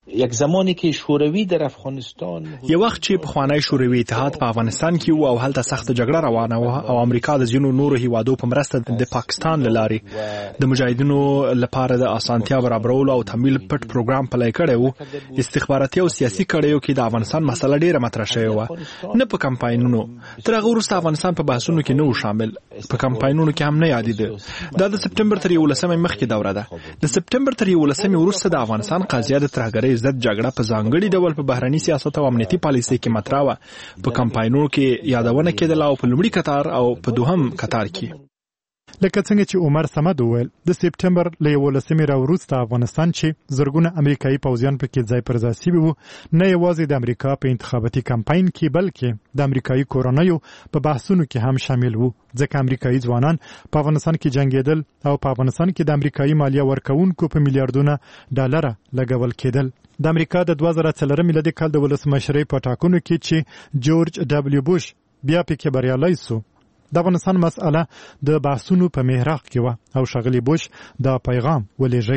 یک زمانی که شوروی در افغانستان یو وخت چې په خوانی شوروي اتحاد په افغانستان کې وو او هلته سخت جګړه روانه و او امریکا د ځینو نورو هیوادو په مرسته د پاکستان لاري د مجاهدینو لپاره د اسانتیا برابرولو او تمویل پټ پروګرام پلی کړی وو استخباراتي او سیاسي کړیو کې د افغانستان مسله ډیره مطرح شوې و نه په کمپاینونو تر هغه وروسته افغانستان په بحثونو کې نه و شامل په کمپاینونو کې هم نه یادېده دا د سپټمبر تر یولسمې مخکې دوره ده د سپټمبر تر یولسمې وروسته د افغانستان قضیه د ترهګرۍ ضد جګړه په ځانګړي ډول په بهرني سیاست او امنیتي پالیسۍ کې مطرح وه په کمپاینونو کې یادونه کېدله او په لومړي کتار او په دوهم کتار کې لکه څنګه چې عمر صمد وویل د سپټمبر له یولسمې راوروسته افغانستان چې زرګونه امریکایي پوځیان پکې ځای پر ځای شوي وو نه یوازې د امریکا په انتخاباتي کمپاین کې بلکې د امریکایي کورنیو په بحثونو کې هم شامل وو ځکه امریکایي ځوانان په افغانستان کې جنگیدل او په افغانستان کې د امریکایي مالیه ورکوونکو په میلیارډونه ډالر لګول کېدل د امریکا د دوه زره څلورم میلادي کال د ولسمشرۍ په ټاکنو کې چې جورج ډبلیو بوش بیا پکې بریالی سو د افغانستان مسأله د بحثونو په محراق کې و او ښاغلي بوش دا پیغام ولېږی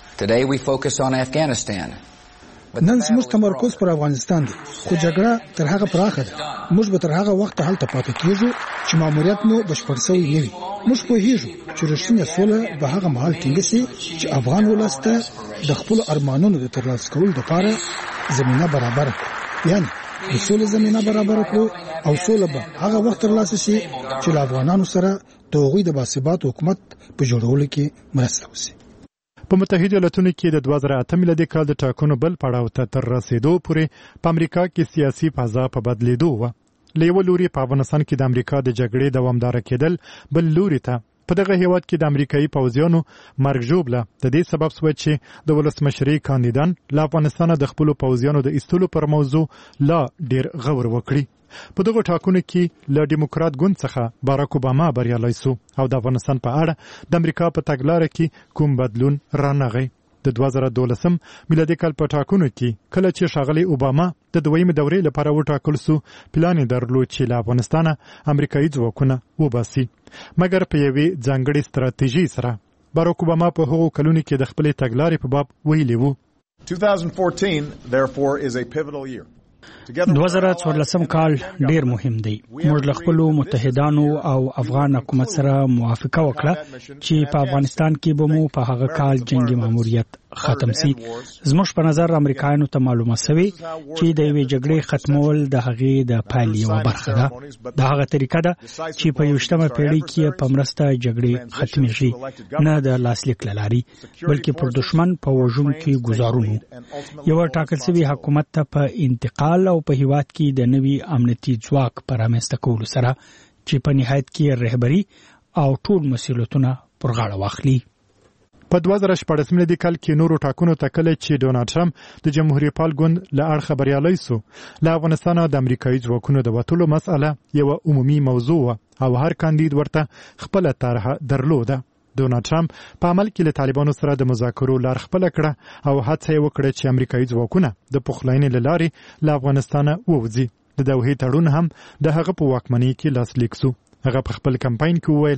نن زموږ تمرکز پر افغانستان دی خو جګړه تر هغه پراخه ده موږ به تر هغه وخت هلته پاتې کیږو چې ماموریت مو بشپړ شوی نه وي موږ پوهیږو چې رښتینې سوله به هغه مهال ټینګه شي چې افغان ولس ته د خپلو ارمانونو د ترلاسه کولو لپاره زمینه برابره کړي یعنی د سولې زمینه برابر کړو او سوله به هغه وخت ترلاسه شي چې له افغانانو سره د هغوی د باثبات حکومت په جوړولو کې مرسته وشي په متحده ایالاتونو کې د دوه زره اته میلادي کال د ټاکنو بل پړاو ته تر رسیدو پورې په امریکا کې سیاسي فضا په بدلیدو و له یو لوري په افغانستان کې د امریکا د جګړې دوامدار کېدل بل لوري ته په دغه هیواد کې د امریکایي پوځیانو مرګ ژوبله د دې سبب شو چې د ولسمشرۍ کاندیدان له افغانستان د خپل پوځیانو د ایستلو پر موضوع لا ډیر غور وکړي په دغه ټاکنو کې له ډیموکرات ګوند څخه باراک اوباما بریالی سو او د افغانستان په اړه د امریکا په تګلارې کې کوم بدلون رانغی د دوه زره دولسم میلادي کال په ټاکنو کې کله چې ښاغلي اوباما د دویمې دورې لپاره وټاکل سو پلان یې درلود چې له افغانستانه امریکایي ځواکونه وباسي مګر په یوې ځانګړې ستراتیژي سره باراک اوباما په هغو کلونو کې د خپلې تګلارې په باب ویلي وو twenty fourteen therefore is a pivotal year دوه زره څوارلسم کال ډیر مهم دی موږ له خپل متحدانو او افغان حکومت سره موافقه وکړه چې په افغانستان کې به مو په هغه کال جنگي ماموریت ختم شي زموږ په نظر امریکایانو ته معلومه شوی چې د یوې جګړې ختمول د هغې د پایلې یوه برخه ده دا هغه طریقه ده چې په یویشتمه پیړۍ کې په مرسته جګړې ختمېږي نه د لاسلیک له لارې بلکې پر دښمن په وژونکي ګزارونو یوه ټاکل شوي حکومت ته په انتقال او په هیواد کې د نوي امنیتي ځواک په رامنځته کولو سره چې په نهایت کې رهبري او ټول مسؤلیتونه پر غاړه واخلي په دوه زره شپږ میلادي کال کې نورو ټاکنو ته کله چې ډونالډ ټرمپ د جمهوریت پال ګوند له اړخه بریالی سو له افغانستان د امریکایي ځواکونو د وتلو مسأله یوه عمومي موضوع او هر کاندید ورته خپله طرحه درلوده ډونالډ ټرمپ په عمل کې له طالبانو سره د مذاکرو لار خپله کړه او هڅه یې وکړه چې امریکایي ځواکونه د پخلاینې له لارې له افغانستانه ووځي د دوحې تړون هم د هغه په واکمنۍ کې لاسلیک سو هغه په خپل کمپاین کې وویل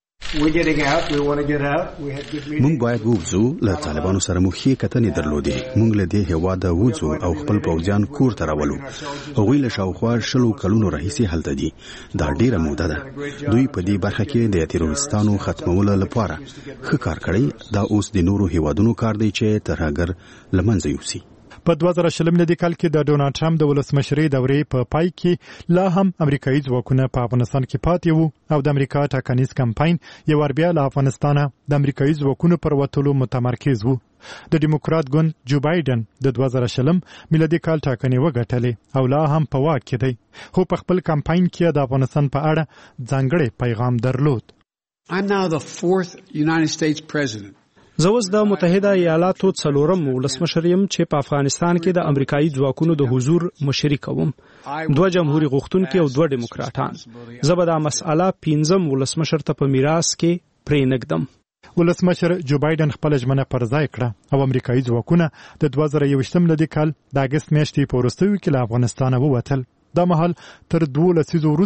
مونږ باید ووځو له طالبانو سره مو ښې کتنې درلودې مونږ له دې هېواده ووځو او خپل پوځیان کور ته راولو هغوی له شاوخوا شلو کلونو راهیسې هلته دي دا ډیره موده ده دوی په دې برخه کې د تروریستانو ختمولو لپاره ښه کار کړی دا اوس د نورو هېوادونو کار دی چې ترهګر له منځه یوسي په دوه زره شل میلادي کال کې د ډونالډ ټرمپ د ولسمشرۍ دورې په پای کې لا هم امریکایي ځواکونه په افغانستان کې پاتې وو او د امریکا ټاکنیز کمپاین یو ور بیا له افغانستانه د امریکایي ځواکونو پر وتلو متمرکز وو د ډیموکرات ګوند جو بایدن د دوه زره شلم میلادي کال ټاکنې وګټلې او لا هم په واک کې دی خو په خپل کمپاین کې د افغانستان په اړه ځانګړی پیغام درلود I'm now the fourth United States president زه اوس د متحده ایالاتو څلورم ولسمشر یم چې په افغانستان کې د امریکایي ځواکونو د حضور مشري کوم دوه جمهوریت غوښتونکي او دوه ډیموکراټان زه به دا مسأله پنځم ولسمشر ته په میراث کې پرې نږدم ولسمشر جو بایدن خپل ژمنه پر ځای کړه او امریکایي ځواکونه د دوه زره یوویشتم میلادي کال د اګست میاشتې په وروستیو کې له افغانستانه ووتل دا مهال تر دوه لسیزو وروسته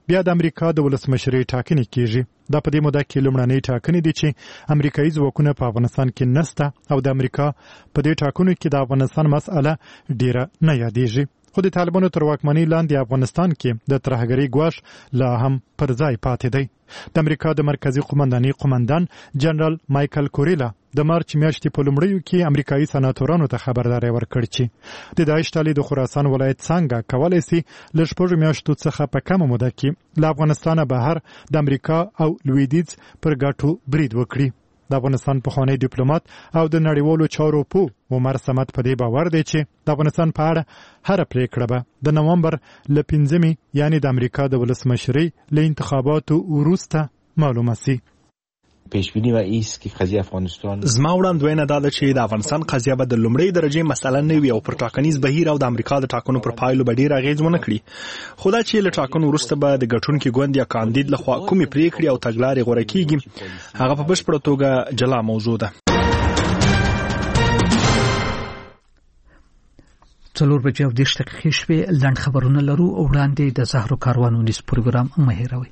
بیا د امریکا د ولسمشرۍ ټاکنې کیږي دا په دې موده کې لومړنۍ ټاکنې دي چې امریکایي ځواکونه په افغانستان کې نسته او د امریکا په دې ټاکنو کې د افغانستان مسأله ډیره نه یادېږي خو د طالبانو تر واکمنۍ لاندې افغانستان کې د ترهګرۍ ګواښ لا هم پر ځای پاتې دی د امریکا د مرکزی قومندانۍ قومندان جنرال مایکل کوریلا د مارچ میاشتې په لومړیو کې امریکایي سناتورانو ته خبرداری ورکړ چې د داعش ډلې د خراسان ولایت څنګه کولی شي له شپږو میاشتو څخه په کمه موده کې له افغانستانه بهر د امریکا او لویدیځ پر ګټو برید وکړي د افغانستان پخوانی ډیپلوماټ او د نړیوالو چارو پوه عمر صمد په دې باور دی چې د افغانستان په اړه هر پریکړه به د نومبر له پنځمې یعنی د امریکا د ولسمشرۍ له انتخاباتو وروسته معلومه شي پیشبینی و ایست که قضیه افغانستان زما وړاندوینه دا ده چې د افغانستان قضیه به د لومړۍ درجې مسله نه وي او پر ټاکنیز بهیر او د امریکا د ټاکنو پر پایلو به ډیر اغیز ونه کړي خو دا چې له ټاکنو وروسته به د ګټونکي ګوند یا کاندید لخوا کومې پریکړې او تګلارې غوره کیږي هغه په بشپړه توګه جلا موضوع ده څلور بجې او دېرش دقیقې شوې لنډ خبرونه لرو وړاندې د زهرو کاروان ونیز پروګرام مه هېروئ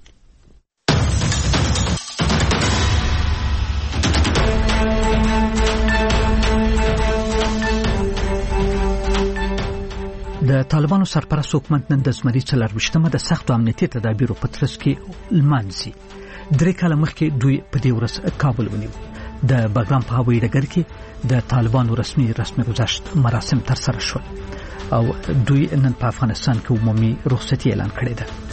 د طالبانو سرپرست حکومت نن د زمري څلرویشتمه د سختو امنیتي تدابیرو په ترڅ کې لمانځي درې کاله مخکې دوی په دې ورځ کابل ونیو د بګرام په هوایي ډګر کې د طالبانو رسمي رسمي گذشت مراسم ترسره شول او دوی نن په افغانستان کې عمومي رخصتي اعلان کړې ده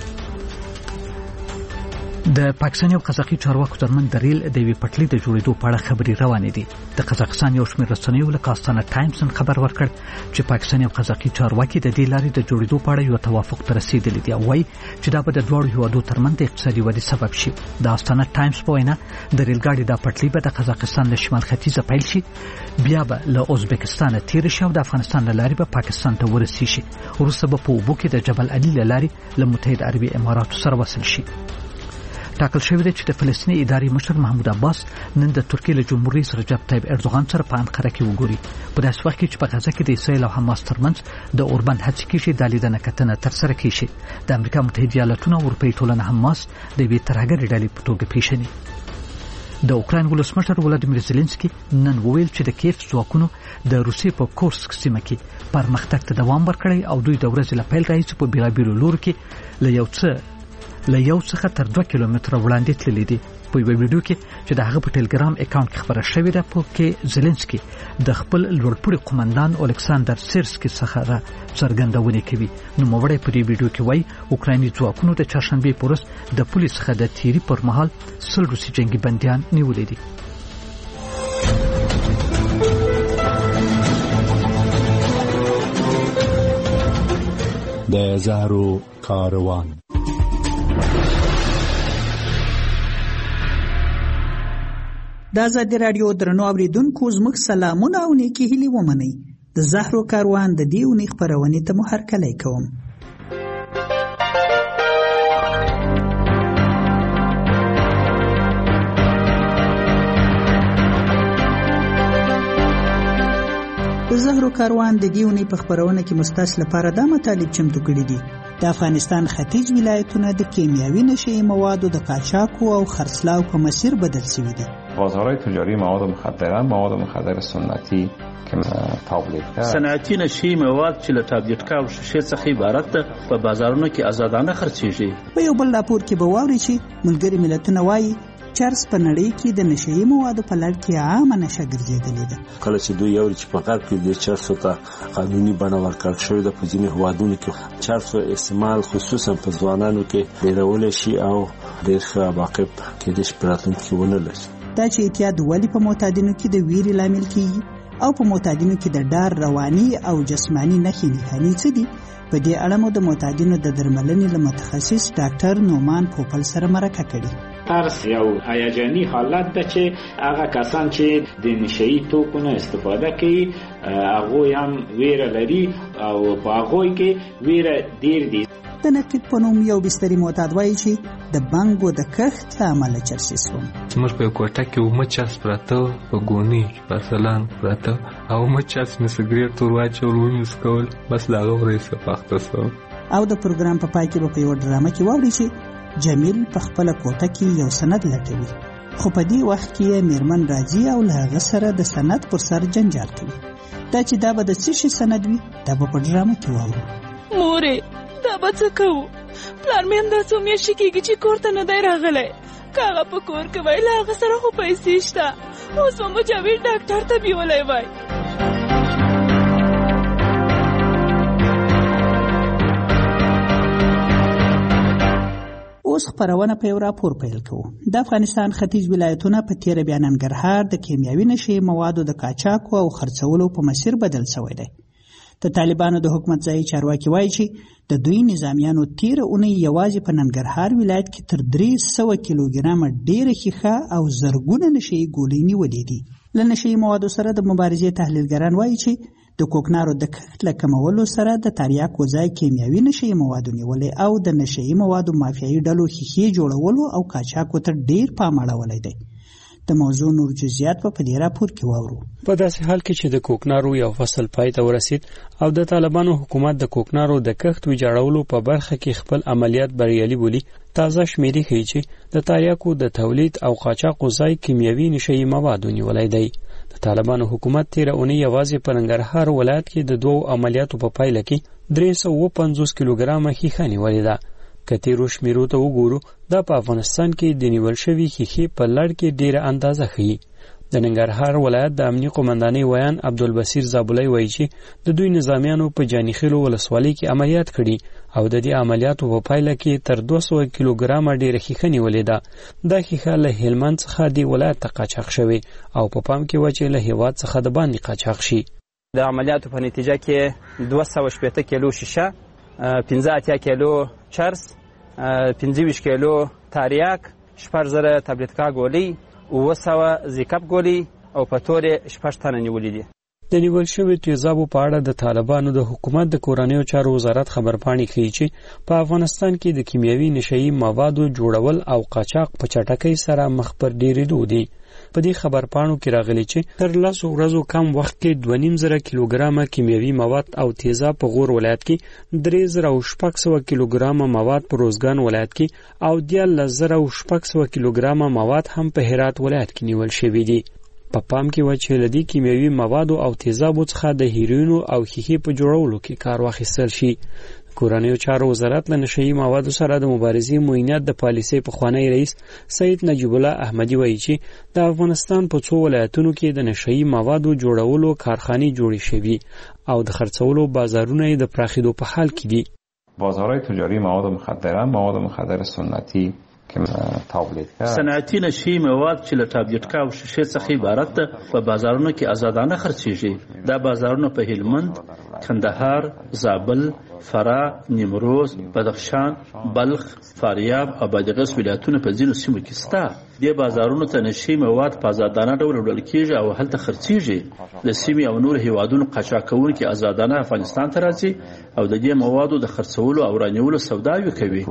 د پاکستان او قزاقي چارواکو ترمنځ د ریل د وی پټلۍ د جوړېدو په اړه خبري روانې دي د قزاقستان یو شمېر رسنیو لکه آستانه ټایمز خبر ورکړ چې پاکستان او قزاقي چارواکي د دې لارې د جوړېدو په اړه یو توافق ته رسیدلی دی او وايي چې دا به د دوه هیوادو ترمنځ د اقتصادي ودې سبب شي د آستانه ټایمز په وینا د ریل ګاډي د پټلۍ به د قزاقستان له شمال ختیځه پیل شي بیا به له ازبکستان تیر شي او د افغانستان له لارې به پاکستان ته ورسیږي شي وروسته به په اوبو کې د جبل علي له لارې له متحده عربي اماراتو سره وصل شي ټاکل شوی دی چې د فلسطیني ادارې مشر محمود عباس نن د ترکیې له جمهور رئیس رجب طیب اردوغان سره په انقره کې وګوري په داسې وخت کې چې په غزه کې د اسرائیل او حماس ترمنځ د اوربند هڅې کېږي د لیدنه کتنه ترسره کېږي د امریکا متحده ایالاتونو او اروپایي ټولنه حماس د یوې ترهګرې ډلې په توګه پیژني د اوکراین ولسمشر ولادیمیر زيلنسکي نن وویل چې د کیف ځواکونو د روسیې په کورسک سیمه کې پرمختګ ته دوام ورکړی او دوی د ورځې له پیل راهیسې په بیلابیلو لورو کې له یو څه له یو څخه تر دوه کیلومتره وړاندې تللی دی په یو ویډیو کې چې د هغه په ټلګرام اکاونټ کې خبره شوې ده په کې زيلنسکي د خپل لوړپوړي قومندان الکساندر سیرسکي څخه څرګندونه کوي نو موړی په دې ویډیو کې وایي اوکرایني ځواکونو د چهارشنبه په ورځ د پولیس څخه د تیری پر مهال سل روسي جنگي بنديان نیولې دي د زهرو کاروان د آزادي رادیو درنو اوریدونکو زموږ سلامونه او نیکی هیلې ومنئ د زهرو کاروان د دې اونۍ خپرونې ته مو هرکلی کوم د زهرو کاروان د دې اونۍ په خپرونه کې مستاس لپاره دا مطالب چمتو کړي دي د افغانستان ختیځ ولایتونه د کیمیاوي نشئی موادو د قاچاقو او خرڅلاو په مسیر بدل شوي دي بازارهای تجاری مواد مخدره مواد مخدر سنتی که تابلیت کرد صنعتی نشئی مواد چې له تابلیتکا او شیشې څخه عبارت ده په بازارونو کې آزادانه خرڅېږي په یو بل راپور کې به واورئ چې ملګري ملتونه وایي چرس په نړۍ کې د نشئی موادو په لړ کې عامه نشه ګرځېدلې ده کله چې دوی یو چې په غرب کې د چرسو ته قانوني بڼه ورکړل شوې ده په ځینې هېوادونو کې چرسو استعمال خصوصا په ځوانانو کې ډېرولی شي او ډېر ښه عواقب کېدای شي په راتلونکي کې ونه لري دا چې اعتیاد ولې په معتادینو کې د ویرې لامل کیږي او په معتادینو کې د ډار رواني او جسمانی نښې نښانې څه دي په دې اړه مو د معتادینو د درملنې له متخصص ډاکټر نومان پوپل سره مرکه کړې ترس یو هیجاني حالت ده چې هغه کسان چې د نشئی توکو نه استفاده کوي هغه هم ویره لري او په هغه کې ویره ډیر دي د نقیب په نوم یو بستري معتاد وایي چې د بنګو د کښت له امله چرسي شوم زموږ په کوټه کې اومه چرس پراته په ګونی مثلا پراته او اومه چرس مې سګریټ تور واچول ومې سکول بس له هغه وروسته پاخته شوم او د پروګرام په پای کې به په یو ډرامه کې واوري چې جمیل په خپل کوټه کې یو سند لټوي، خو په دې وخت کې میرمن راځي او له هغه سره د سند پر سر جنجال کوي. دا چې دا به د څه شي سند وي دا به په ډرامه کې واورو. مورې دا به څه کوو؟ پلار مې همداسې میاشتې کېږي چې کور ته نه دی راغلی. که هغه په کور کې وای له هغه سره خو پیسې شته، اوس به مو جاوید ډاکټر ته بیولی وای. اوس خپرونه په یو راپور پیل کوو. د افغانستان ختیځ ولایتونه په تیره بیا ننګرهار د کیمیاوي نشي موادو د قاچاقو او خرڅولو په مسیر بدل شوی دی. د طالبانو د حکومت ځای چارواکي وایي چې د دوی نظامیانو تیره اونۍ یوازې په ننګرهار ولایت کې تر درې سوه کیلوګرامه ډیره ښیښه او زرګونه نشي ګولۍ نیولې دي. له نشي موادو سره د مبارزې تحلیلګران وایي چې د کوکنارو د کښت له کمولو سره د تریاکو ځای کیمیاوي نشي موادو نیولې او د نشي موادو مافیایي ډلو ښیښې جوړولو او قاچاقو ته ډیر پام اړولی دی. د موضوع نور جزئیات په دې راپور کې واورو. په داسې حال کې چې د کوکنارو یو فصل پای ته ورسید او د طالبانو حکومت د کوکنارو د کښت ویجاړولو په برخه کې خپل عملیات بریالي بولي، تازه شمیرې ښیي چې د تریاکو د تولید او قاچاقو ځای کیمیاوي نشي موادو نیولی دی. د طالبانو حکومت تیره اونۍ یوازې په ننګرهار ولایت کې د دوو عملیاتو په پایله کې درې سوه اووه پنځوس کیلوګرامه ښیښه نیولې ده. که تیرو شمیرو ته وګورو دا په افغانستان کې د نیول شوي ښیښې په لړ کې ډیره اندازه ښیي. د ننګرهار ولایت د امنیه قومندانۍ ویان عبدالبصیر زابلی وایي چې د دوی نظامیانو په جانیخیلو ولسوالۍ کې عملیات کړي او د دې عملیاتو په پایله کې تر دوه سوه کیلوګرامه ډیره ښیښه نیولې ده. دا ښیښه له هلمند څخه د ولایت ته قاچاق شوې او په پام کې وه چې له هیواد څخه د باندې قاچاق شي. د عملیاتو په نتیجه کې دوه سوه شپېته کیلو شیشه، پنځه اتیا کیلو چرس، پنځه ویشت کیلو تریاک، شپږ زره تابلیتکا ګولۍ، اووه سوه زیکپ ګولۍ او په تور یې شپږ تنه نیولي دي. د نیول شویو تیزابو په اړه د طالبانو د حکومت د کورنیو چارو وزارت خبرپاڼې ښیي چې په افغانستان کې د کیمیاوي نشهیي موادو جوړول او قاچاق په چټکۍ سره مخ پر ډیرېدو دي. په دې خبرپاڼو کې راغلي چې تر لسو ورځو کم وخت کې دوه نیم زره کیلوګرامه کیمیاوي مواد او تیزاب په غور ولایت کې، درې زره او شپږ سوه کیلوګرامه مواد په روزګان ولایت کې او دیارلس زره او شپږ سوه کیلوګرامه مواد هم په هرات ولایت کې نیول شوي دي. په پام کې و چې له دې کیمیاوي موادو او تیزابو څخه د هیروینو او ښیښې په جوړولو کې کار واخیستل شي. کورنیو چارو وزارت له نشهیي موادو سره د مبارزې معینات د پالیسۍ پخوانی رئیس سید نجیب الله احمدي وایي چې د افغانستان په څو ولایتونو کې د نشهیي موادو جوړولو کارخانې جوړې شوي او د خرڅولو بازارونه یې د پراخېدو په حال کې دي. بازارهای تجاری مواد مخدره، مواد مخدر سنتی صنعتي نشي مواد چې له تابلیتکا او شیشې څخه عبارت ده په بازارونو کې آزادانه خرڅېږي. دا بازارونه په هلمند، کندهار، زابل، فراه، نیمروز، بدخشان، بلخ، فاریاب او بادغیس ولایتونو په ځینو سیمو کې شته. دې بازارونو ته نشي مواد په آزادانه ډول وړل کېږي او هلته خرڅېږي. د سیمې او نور هیوادونو قاچاقونکي آزادانه افغانستان ته راځي او د دې موادو د خرڅولو او رانیولو سوداوي کوي.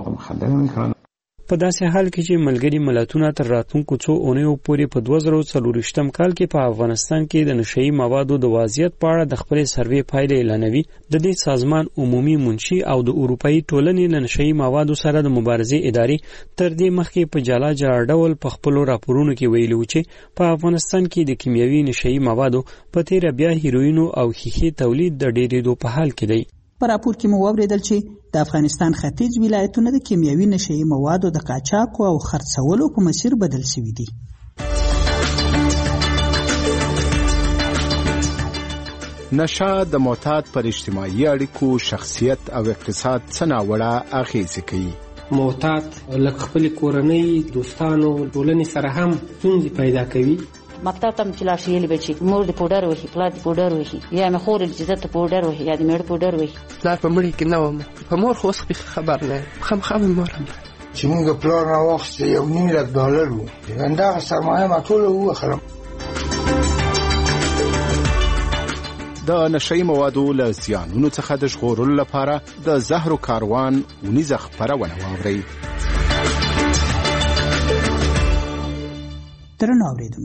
په داسې حال کې چې ملګري ملتونه تر راتلونکو څو اونیو پورې په دوه زره څلورویشتم کال کې په افغانستان کې د نشهیي موادو د وضعیت په اړه د خپلې سروې پایلې اعلانوي، د دې سازمان عمومي منشي او د اروپایي ټولنې له نشهیي موادو سره د مبارزې ادارې تر دې مخکې په جلا جلا ډول په خپلو راپورونو کې ویلي و چې په افغانستان کې د کیمیاوي نشهیي موادو په تیره بیا هیروینو او ښیښې تولید د ډېرېدو په حال کې دی. په راپور کې مو واوریدل چې د افغانستان ختیځ ولایتونه د کیمیاوي نشهیي موادو د قاچاقو او خرڅولو په مسیر بدل شوي دي. نشه د معتاد پر اجتماعي اړیکو، شخصیت او اقتصاد څه ناوړه اغېزې کوي. معتاد لکه خپل کورنۍ، دوستانو، ټولنې سره هم ستونزې پیدا کوي. مکتب ته چې لاړ شي یلی به چې مور دې پوډر وهي، پلار دې پوډر وهي، یا مې خور دې چې ته پوډر وهي یا دې مېړه پوډر وهي. پلار په مړي کې نه وم، په مور خو اوس خبر نه یم، خامخا مې مور هم چې موږ پلار راواخیسته یو نیم لک ډالر و، همدغه سرمایه ما ټوله ووخلم. د نشهیي موادو له زیانونو څخه د ژغورلو لپاره د زهرو کاروان اونیزه خپرونه واورئ. درنو اورېدونکو،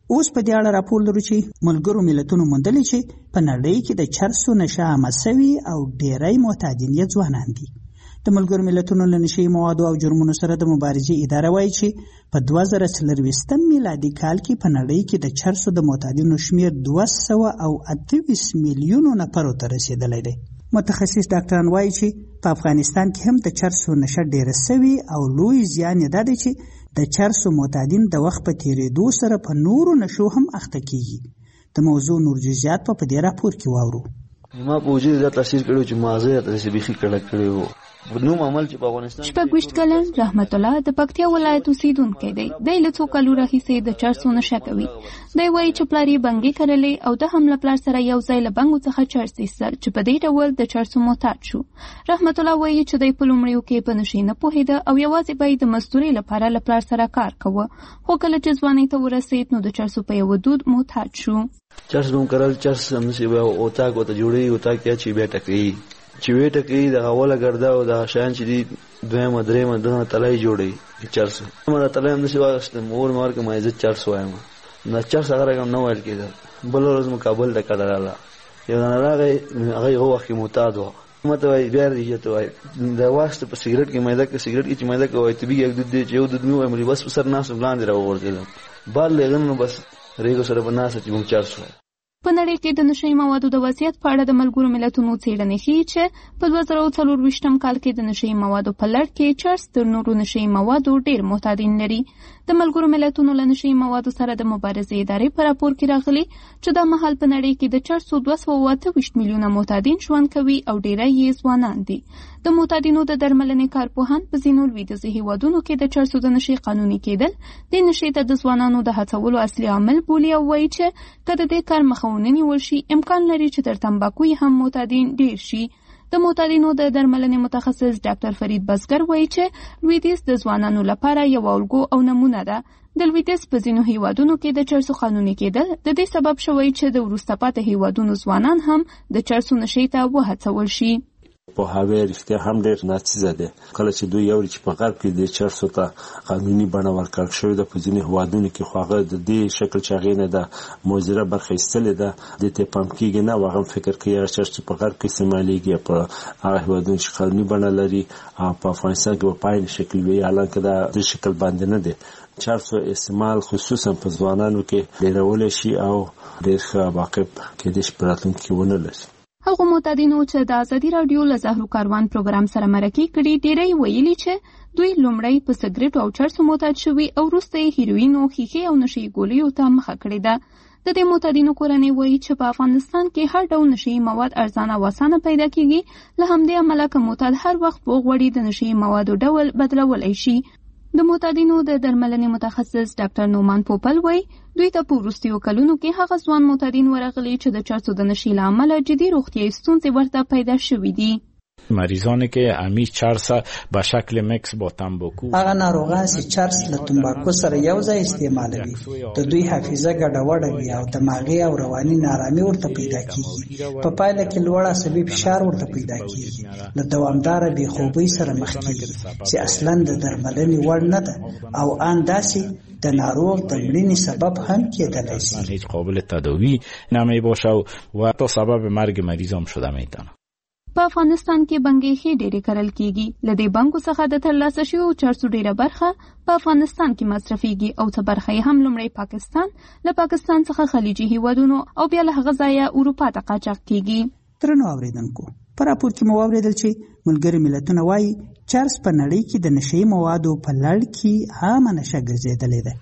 اوس په دې اړه راپور لرو چې ملګرو ملتونو موندلې چې په نړۍ کې د چرسو نشه عامه سوي او ډېری معتادین یې ځوانان دي. د ملګرو ملتونو له نشهیي موادو او جرمونو سره د مبارزې اداره وایي چې په دوه زره څلرویشتم میلادي کال کې په نړۍ کې د چرسو د معتادینو شمیر دوه سوه او اته ویشت میلیونو نفرو ته رسېدلی دی. متخصص ډاکټران وایي چې په افغانستان کې هم د چرسو نشه ډېره سوي او لوی زیان یې دا دی چې د چرسو معتادین د وخت په تېرېدو سره په نورو نشو هم اخته کیږي. د موضوع نور جزئیات په دې راپور کې واورو. ما په وجود دا تاثیر کړو چې مازه تاسو بيخي کړه کړی وو. نوم عمل چې په افغانستان شپږ ویشت کلن رحمت الله د پکتیا ولایت اوسیدونکی دی. دی له څو کالو راهیسې د چرسو نشه کوي. دی وایي چې پلار یې بنګې کرلې او د هم له پلار سره یو ځای له بنګو څخه چرس ایستل چې په دې ډول د چرسو معتاد شو. رحمت الله وایي چې دی په لومړیو کې په نشې نه پوهېده او یوازې به یې د مزدورۍ لپاره له پلار سره کار کوه، خو کله چې ځوانۍ ته ورسېد نو د چرسو په یوه دود معتاد شو. چرس بم کرل چرس همداسې به اوتاک ورته جوړوي، اوتاک یا چې بیا ټکوي چې وی ټکوي د اوله ګرده او د شیان چې دي دویمه درېیمه دغه تلای جوړوي چرس. ما د تلای همداسې واخېستم، مور مې ورکړه ما عزت چرس وایم. دا چرس هغه رقم نه ویل کېده. بله ورځ مو کابل ته کډه راغله، یو دانه راغی، هغه یو وخت کې معتاد وه. ما ته وایي بیا رښتیا ته وایي د واسطه په سګرټ کې میده کې سګرټ کې چې میده کې وایي طبي یک دود دی چې یو دود مې ووایم بس په سر ناست لاندې راوغورځېدم. بار لېږم نو بس ریګو سره په ناسته چې موږ چرس وایي. په نړۍ کې د نشهیي موادو د وضعیت په اړه د ملګرو ملتونو څېړنې ښیي چې په دوه زره څلرویشتم کال کې د نشهیي موادو په لړ کې چرس تر نورو نشهیي موادو ډېر معتادین لري. د ملګرو ملتونو له نشهیي موادو سره د مبارزې ادارې په راپور کې راغلي چې دا مهال په نړۍ کې د چرسو دوه سوه اته ویشت میلیونه معتادین ژوند کوي او ډېری یې ځوانان دي. د معتادینو د درملنې کارپوهان په ځینو لویدیځو هېوادونو کې د چرسو د نشې قانوني کېدل د نشې ته د ځوانانو د هڅولو اصلي عامل بولي او وایي چې که د دې کار مخه ونه نیول شي امکان لري چې تر تمباکو هم معتادین ډېر شي. د معتادینو د درملنې متخصص ډاکټر فرید بزګر وایي چې لویدیځ د ځوانانو لپاره یو الګو او نمونه ده. د لویدیځ په ځینو هېوادونو کې د چرسو قانوني کېدل د دې سبب شوی چې د وروسته پاتې هېوادونو ځوانان هم د چرسو نشې ته وهڅول شي. پوهاوی رښتیا هم ډېر ناڅیزه دی. کله چې دوی یوري چې په غرب کې د چرسو ته قانوني بڼه ورکړل شوې ده په ځینې هېوادونو کې، خو هغه د دې شکل چې هغې نه د مؤثره برخه ایستلې ده دې ته پام کېږي نه، او هغه هم فکر کوي هغه چرس چې په غرب کې استعمالېږي په هغه هېوادونو چې قانوني بڼه لري او په افغانستان کې په پایل شکل وي، حالانکه دا د شکل باندې نه دی. چرسو استعمال خصوصا په ځوانانو کې ډېرولی شي او ډېر ښه عواقب کېدای شي په راتلونکي کې ونه لري. هغو معتادینو چې د ازادي راډیو له زهرو کاروان پروګرام سره مرکې کړي ډېری ویلي چې دوی لومړی په سګرټو او چرسو معتاد شوي او وروسته یې هیروینو، ښیښې او نشهیي ګولیو ته مخه کړې ده. د دې معتادینو کورنۍ وایي چې په افغانستان کې هر ډول نشهیي مواد ارزانه او اسانه پیدا کېږي. له همدې امله که معتاد هر وخت وغواړي د نشهیي موادو ډول بدلولی شي. د معتادینو د درملنې متخصص ډاکټر نومان پوپل وایي دوی ته په وروستیو کلونو کې هغه ځوان معتادین ورغلي چې د چرسو د نشې له امله جدي روغتیایي ستونزې ورته پیدا شوي دي. مریضانی که همی چرس به شکل مکس با تنباکو هغه ناروغان چې چرس له تنباکو سره یو ځای استعمالوي د دوی حافظه ګډوډه وي او دماغي او رواني نارامي ورته پیدا کیږي. په پایله کې لوړ عصبي فشار ورته پیدا کیږي، له دوامداره بې خوبۍ سره مخ کیږي چې اصلا د درملنې وړ نه ده او آن داسې د ناروغ د مړینې سبب هم کېدلی شي. هیچ قابل تداوی نمی باشه و تا سبب مرگ مریض هم شده میتونه. په افغانستان کې بنګې ډېرې کرل کېږي. له دې بنګو څخه د ترلاسه شویو چرسو ډېره برخه په افغانستان کې مصرفېږي او څه برخه یې هم لومړی پاکستان، له پاکستان څخه خلیجي هېوادونو او بیا له هغه ځایه اروپا ته قاچاق کېږي. درنو اورېدونکو، په راپور کې مو واورېدل چې ملګري ملتونه وایي چرس په نړۍ کې د نشهیي موادو په لړ کې عامه نشه ګرځېدلې ده.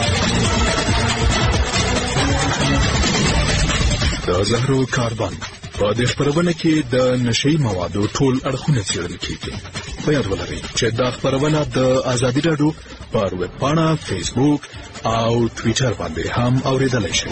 د زهرو کاربن په دې خپرونه کې د نشهیي موادو ټول اړخونه څېړل کېږي. په یاد ولرئ چې دا خپرونه د ازادي راډیو پر ویب پاڼه، فیسبوک او ټویټر باندې هم اورېدلی شئ.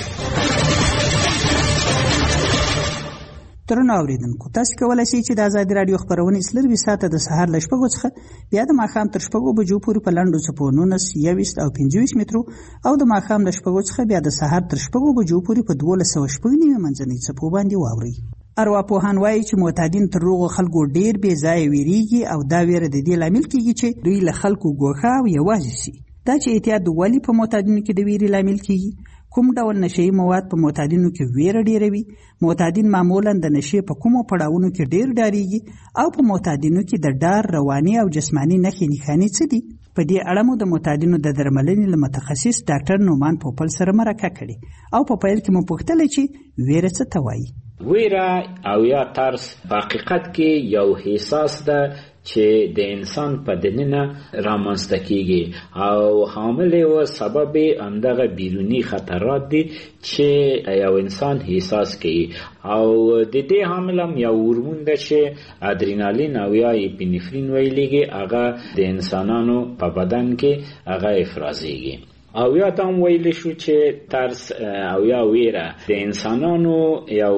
درنو اورېدونکو، تاسو کولی شئ چې د ازادي راډیو خپرونې څلرویشت ساعته د سهار له شپږو څخه بیا د ماښام تر شپږو بجو پورې په لنډو څپو نولس، یوویشت او پنځه ویشت مترو او د ماښام له شپږو څخه بیا د سهار تر شپږو بجو پورې په دولس سوه شپږ نوي منځنۍ څپو باندې واورئ. ارواپوهان وایي چې معتادین تر روغو خلکو ډېر بې ځایه ویریږي او دا ویره د دې لامل کېږي چې دوی له خلکو ګوښه او یوازې شي. دا چې احتیاط د ولې په معتادینو کې د ویرې لامل کېږي، کوم ډول نشهیي مواد په معتادینو کې ویره ډیروي؟ معتادین معمولا د نشې په کومو پړاوونو کې ډیر ډاریږي او په معتادینو کې د ډار رواني او جسماني نښې نښانې څه دي؟ په دې اړه مو د معتادینو د درملنې له متخصص ډاکټر نومان پوپل سره مرکه کړې او په پیل کې مو پوښتله چې ویره څه ته وایي؟ ویره او یا ترس په حقیقت کې یو احساس ده چې د انسان په دننه رامنځته کیږي او حامل او سبب همدغه بیرونی خطرات دي چې یو انسان احساس کوي او د دې حامل هم یو هورمون ده چې ادرینالین او یا اپینفرین ویلېږي، هغه د انسانانو په بدن کې هغه افرازېږي. او یا دام ویل شو چې ترس او یا ویره د انسانانو یو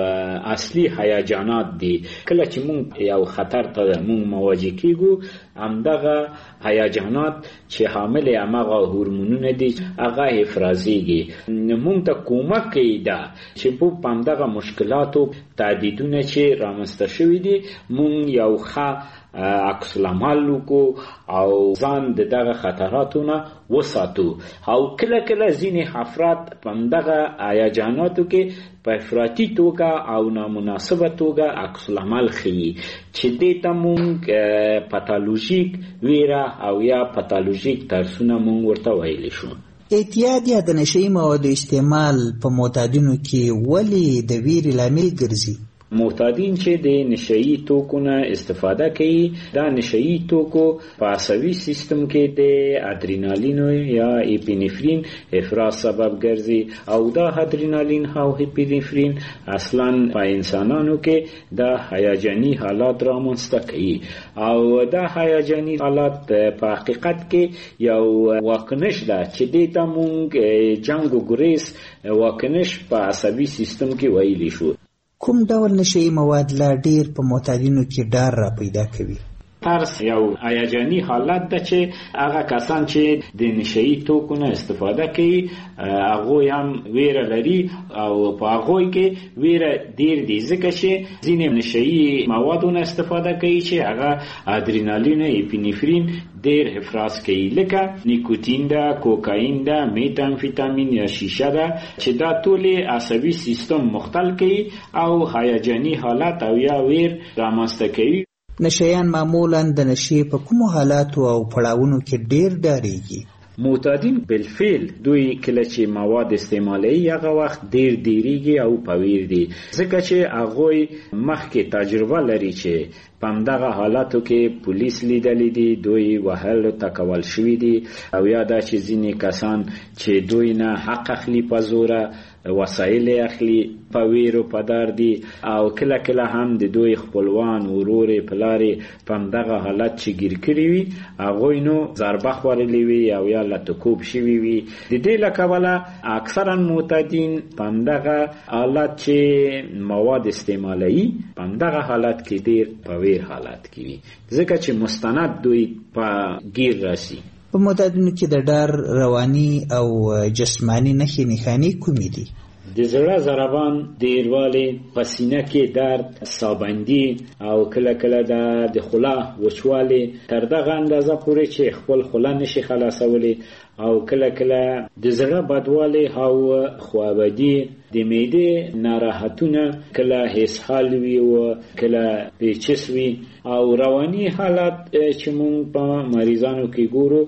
اصلي هیجانات دي. کله چې مونږ یو خطر ته مونږ مواجه کیږو، همدغه هیجانات چې حامل همغه هورمونونه دي هغه افرازېږي، مونږ ته کومک کوي دا چې په همدغه مشکلاتو تهدیدونه چې رامنځته شوي دي مونږ یو ښه عکس العمل وکړو او ځان د دغه خطراتو نه وساتو. او کله کله ځینې افراد په همدغه هیجاناتو کې په افراطي توګه او نامناسبه توګه عکس العمل ښیي چې دې ته مونږ پاتالوژیک ویره او یا پاتالوژیک ترسونه مونږ ورته ویلی شو. اعتیاد یا د نشهیي موادو استعمال په معتادینو کې ولې د ویرې لامل ګرځي؟ معتادین چې د نشهیي توکو نه استفاده کوي، دا نشهیي توکو په عصبي سیستم کې د ادرینالین یا اپینفرین افراز سبب ګرځي او دا ادرینالین او اپینفرین اصلا په انسانانو کې دا هیجاني حالات رامنځته کوي او دا هیجاني حالات په حقیقت کې یو واکنش ده چې دې ته مونږ جنګ و ګریز واکنش په عصبي سیستم کې ویلی شو. کوم ډول نشهیي مواد لا ډیر په معتادینو کې ډار را پیدا کوي؟ ترس یو هیجاني حالت ده چې هغه کسان چې د نشهیي توکو نه استفاده کوي هغوی هم ویره لري او په هغوی کې ویره ډیر دي ځکه چې ځینې نشهیي موادو نه استفاده کوي چې هغه ادرینالین اپینفرین ډیر افراز کوي، لکه نیکوتین ده، کوکاین ده، میتامفیتامین یا شیشه ده چې دا ټول عصبي سیستم مختل کوي او هیجاني حالت او یا ویر رامنځته کوي. نشهیان معمولا د نشې په کومو حالاتو او پړاوونو کې ډیر ډاریږي؟ معتادین بالفعل دوی کله چې مواد استعمالوي هغه وخت ډیر ډیریږي او په ویر دي ځکه چې هغوی مخکې تجربه لري چې په همدغه حالاتو کې پولیس لیدلی دي، دوی وهلو ټکول شوي دي او یا دا چې ځینې کسان چې دوی نه حق اخلي په زوره وسایل اخلي په ویرو په دار دي او کله کله هم د دوی خپلوان ورورې پلارې په همدغه حالت چې ګیر کړي وي هغوی نو ضربه خوړلې وي او یا لټکوب شوي وي. د دې له کبله اکثرا معتادین په همدغه حالت چې مواد استعمالوي په همدغه حالت کې ډیر په ویر حالت کې وي ځکه چې مستند دوی په ګیر راسي. په معتادینو کې د ډار رواني او جسماني نښې نښانې کومې دي؟ د زړه ضربان، ډیروالی، په سینه کې درد، سابندي او کله کله د خوله وچوالی تر دغه اندازه پورې چې خپل خوله نشي خلاصولی او کله کله د زړه بدوالی او خوابدي، د معدې ناراحتونه، کله اسهال وي او کله پیچس وي او رواني حالت چې مونږ په مریضانو کې ګورو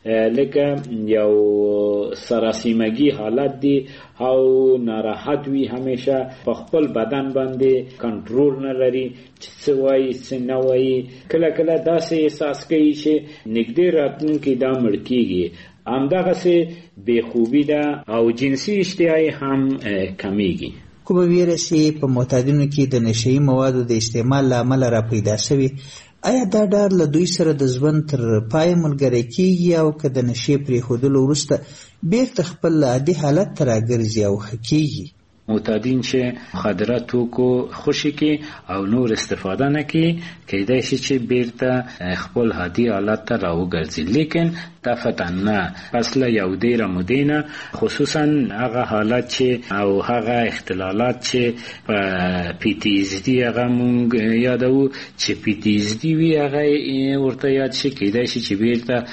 لکه یو سراسیمګي حالت دی او ناراحت وي، همیشه په خپل بدن باندې کنټرول نه لري چې څه وایي څه نه وایي، کله کله داسې احساس کوي چې نږدې راتلونکي دا مړ کیږي. همدغسې بېخوبي ده او جنسي اشتهایي هم کمیږي. کومه ویره چې په معتادینو کې د نشهیي موادو د استعمال له امله را پیدا شوي، آیا دا ډار له دوی سره د ژوند تر پایه ملګری کیږي او که د نشې پرېښودلو وروسته بیرته خپل عادي حالت ته راګرځي او ښه کیږي؟ معتادین چې مخدره توکو خوشي کې او نور استفاده نه کوي کېدای شي چې بیرته خپل عادي حالت ته راوګرځي، لیکن دفعتا نه پس له یو ډیره مودې نه خصوصا هغه حالت چې او هغه اختلالات چې په پی ټی ایس ډي هغه مونږ یادو چې پی ټی ایس ډي وی هغه ورته یاد شي کېدای شي چې بیرته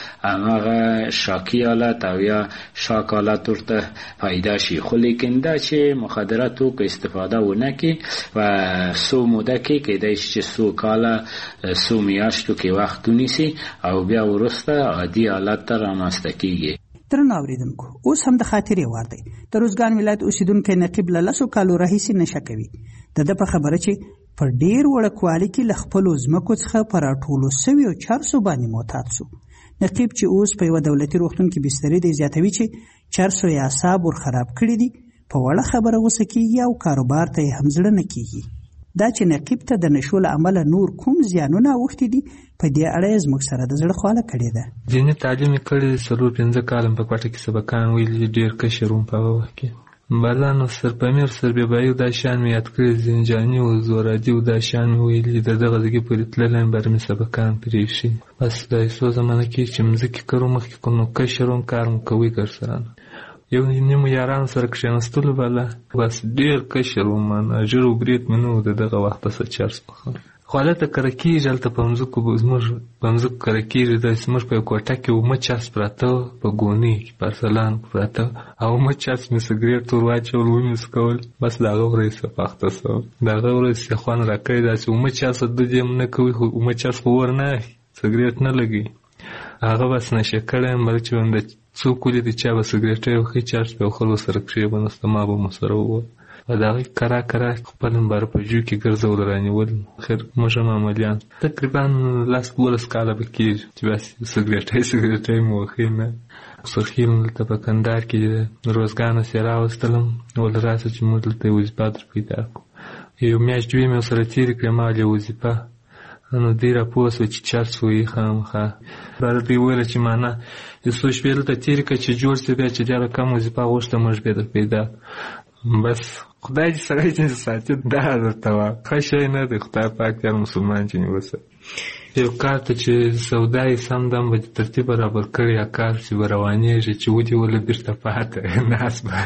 هغه شاکی حالت او یا شاک حالت ورته پیدا شي. خو لیکن دا چې مخدره توکو استفاده ونه کړي و سو موده کې کېدای شي چې سو کاله سو میاشتو کې وخت ونیسي او بیا وروسته عادي حالت ته رامنځته کیږي. درنو اوریدونکو، اوس هم د خاطرې وار دی. د روزګان ولایت اوسیدونکی نقیب له لسو کالو راهیسې نشه کوي. د ده په خبره چې په ډېر وړوکوالي کې له خپلو ځمکو څخه په راټولو سویو چرسو باندې معتاد سو. نقیب چې اوس په یوه دولتي روغتون کې بسترې دی زیاتوي چې چرسو یې اعصاب ور خراب کړي دي، په وړه خبره غوسه کېږي او کاروبار ته یې هم زړه نه کېږي. دا چې نقیب ته د نشو له امله نور کوم زیانونه اوښتي دي په دې اړه یې زموږ سره د زړه خواله کړې ده. دیني تعلیم یې کړی څلور پنځه کاله په کوټه کې سبقان ویلي، ډېر کشر وم په هغه وخت کې. بلا نو سرپمیر سربیبایي دا شیان مې یاد کړي، زنجاني او زورادي او دا شیان مې ویلي، د دغه ځګې پورې تللی یم بر مې سبقان پرېښي. بس دا څو زمانه کې چې مځکې کرو مخکې کوم نو کشر وم کار مو کوي ګر سره یو نیمو یارانو سره کښېنستلو بله بس ډېر کشر وم، ژر و برید مې نه و د دغه وخته څه چرس پخه. خو هلته کره کېږي، هلته په مځکو زموږ په مځکو کره کېږي، داسې زموږ په یو کوټه کې اومه چرس پراته په ګونۍ کې پارسلان پراته او اومه چرس مې سګرېټ ور واچول ومې څکول، بس د هغه ورځ څه پاخته سوم. د هغه ورځ څه خوند راکوي داسې اومه چرس د دې هم نه کوي، خو اومه چرس خو ور نه سګرېټ نه لګوي. هغه بس نشه کړی یم، بلکې چې هم د څوک ولیدي چا به سګرېټۍ وښي چرس به یو خلکو سره کښېبنسته، ما به مو سره وویل او د هغې کرا کرا خپل مباره په جو کې ګرځول رانیول. خیر موږ هم عملیان تقریبا لس دولس کاله به کېږي چې بس سګرېټۍ سګرېټۍ مو وښي نه. سرخیل دلته په کندهار کې روزګانه سې راوستلم، ول راسه چې موږ دلته یې وظیفه در پیدا کړو. یو میاشت دوې مې ورسره تېرې کړې، ما ولې وظیفه نو دی را پوه سوه چې چرس وایي خامخا. بله دوی ویله چې معنا یو څو شپې دلته تېرې کړه چې جوړ سې، بیا چې ډېره کم وظیفه غوښته موږ بیا در پیدا. بس خدای دې سړی چې ساتي دا درته وایه ښه شی نه دی، خدای پاک یار مسلمان چې نیوسه. یو کار ته چې سودا یې سم دم به ترتیب برابر کړی، یا کار چې به روانېږي چې ودې وله بېرته پاته ناست به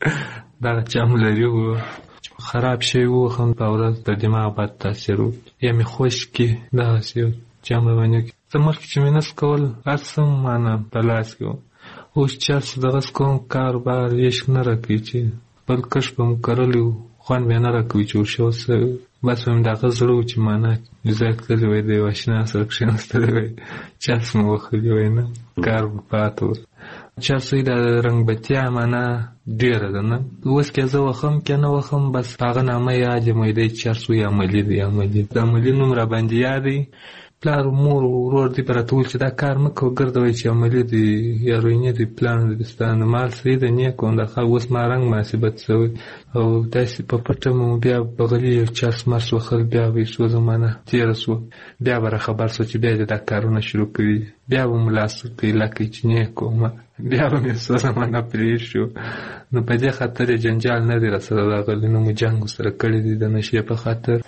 دغه چم لري و خراب شوی و، هم په ورځ د دماغ بد تاثیر و، یا مې خوش کې دغسې یو جام روانې کې څه مخکې چې مې نس کول هر څه معنا په لاس کې و. اوس چرس دغسې کوم کاروبار عشق نه راکوي چې بل کښ به مو کرلی و، خوند بیا نه راکوي چې ورشه څه بس به مې د هغه زړه و چې معنا ځای تللی وی د یو اشنا سره کښېنستلی وی چرس مې وښلي وی نه کار به پاته و. چرسوی د رنګبتیا معنا ډېره ده نه، اوس که زه وخم که نه وخم بس هغه نامه یاد یم وی دی چرسوی عملي دی عملي د عملي نوم راباندې یاد دی. پلار مور ورور دی به راته ویل چې دا کار مه کوه ګرده وایي چې عملي دی یا روینې دی پلان دی ستا نو مال صحیح ده نیک و دا اوس ما رنګ مناسبت شوی او داسې په پټه مو بیا بغلي یو چرس مرس وخل بیا به څو زمانه تېره سوه، بیا به را خبر سو چې بیا دې دا کارونه شروع کړي، بیا به مو لاس ورکوي لکه چې نیک ومه، بیا به مې څو زمانه پرېښ شو. نو په دې خاطر یې جنجال نه دی راسره راغلی، نو مو جنګ ورسره کړی دی د نشې په خاطر.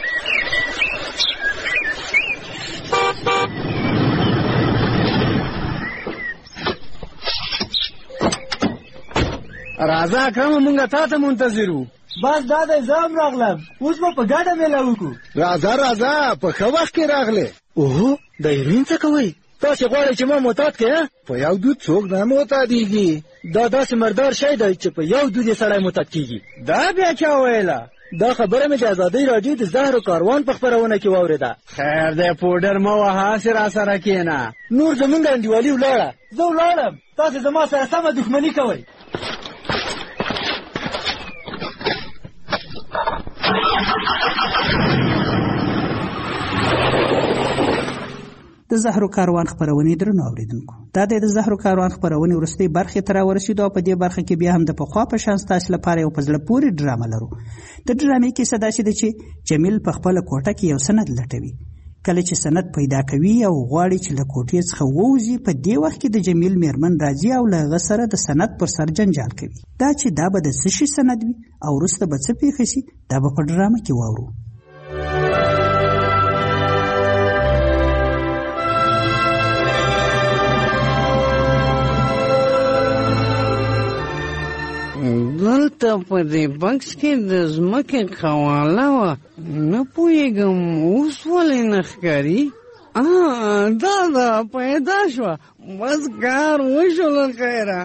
راځه اکرمه مونږه تا ته منتظر وو. بس دا دی زه هم راغلم، اوس به په ګډه میله وکړو. راځه راځه په ښه وخت کې راغلې. اوهو د هیروین څه کوئ؟ تاسې غواړئ چې ما معتاد کړې؟ په یو دود څوک نه معتادېږي. دا داسې مردار شی دی چې په یو دود یې سړی معتاد کېږي. دا بیا چا ویله؟ دا خبره مې د ازادۍ راډیو د زهرو کاروان په خپرونه کې واورېده. خیر دی پوډر مه وهه، هسې را سره کښېنه. نور زمونږ انډیوالي ولاړه. زه ولاړم، تاسې زما سره سمه دښمني کوئ. د زهرو کاروان خپرونې درنو اوریدونکو، دا د زهرو کاروان خپرونې وروستۍ برخې ته راورسېدو او په دې برخه کې بیا هم د پخوا په شان ستاسو لپاره یو په زړه پورې ډرامه لرو. د ډرامې کیسه داسې ده چې جمیل په خپله کوټه کې یو سند لټوي. کله چې سند پیدا کوي او غواړي چې له کوټې څخه ووځي، په دې وخت کې د جمیل میرمن راځي او له هغه سره د سند پر سر جنجال کوي. دا چې دا به د څه شي سند وي او وروسته به څه پیښه شي، دا به په ډرامه کې واورو. دلته په دې بکس کې د ځمکې خواله وه، نه پوهېږم اوس ولې نه ښکاري. دا ده پیدا شوه، بس کار وشو له خیره.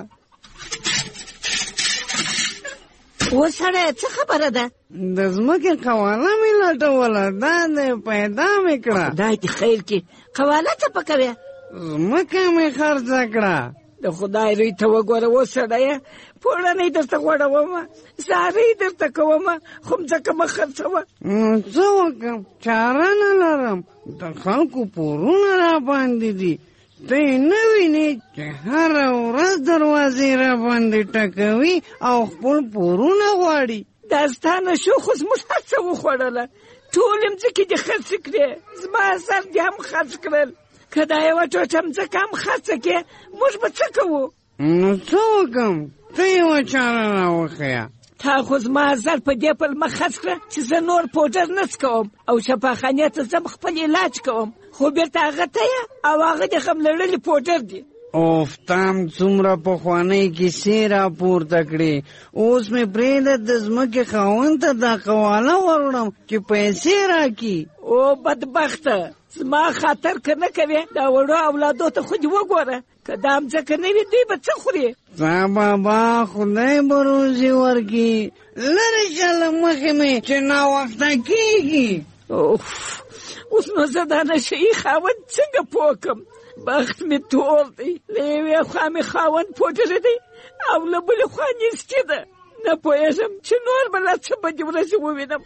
اوس سړی څه خبره ده؟ د ځمکې قواله مې لټوله، دا دی پیدا مې کړه. خدای دې خیر کړي. قواله څه پکوې؟ ځمکه مې خرڅه کړه. د خدای روی ته وګوره اوس سړیه، پوړنۍ درته غوړومه، زارۍ درته کومه، خو مځکه مه خرڅوه. نو څه وکړم؟ چاره نه لرم، د خلکو پورونه را باندې دي. ته یې نه وینې چې هره ورځ دروازې را باندې ټکوي او خپل پورونه غواړي. دا ستا نه شو، خو زموږ هر څه وخوړله، ټولې مځکې دې خرڅ کړې، زما سر دې هم خرڅ کړل. که دا یوه ټوټه مځکه هم خرڅه کړې، موږ به څه کوو؟ نو څه وکړم؟ ته یوه چاره را وښیه. تا خو زما زر په دې پلمه خرڅ کړه چې زه نور پوډر نه څکوم او شفاخانې ته ځم خپل علاج کوم، خو بېرته هغه ته یې او هغه د غم لړلي پوډر دي. اوف، تام څومره پخوانۍ کیسې را پورته کړې. اوس مې پرېږده د ځمکې خاوند ته دا قواله وروړم چې پیسې راکړي. او بدبخته، زما خاطر که نه کوې، دا وړو اولادو ته خو دې وګوره، که دا مځکه نه وي دوی به څه خوري؟ تا بابا خدای به روزي ورکړي. لرې شه له مخې مې چې ناوخته کېږي. اوف، اوس نو زه دا نشهیي خاوند څنګه پوه کړم؟ بخت مې تور دی، له یوې خوا مې خاوند پوډر دی او له بلې خوا نیستي ده. نه پوهېږم چې نور به لا څه بدې ورځې ووینم.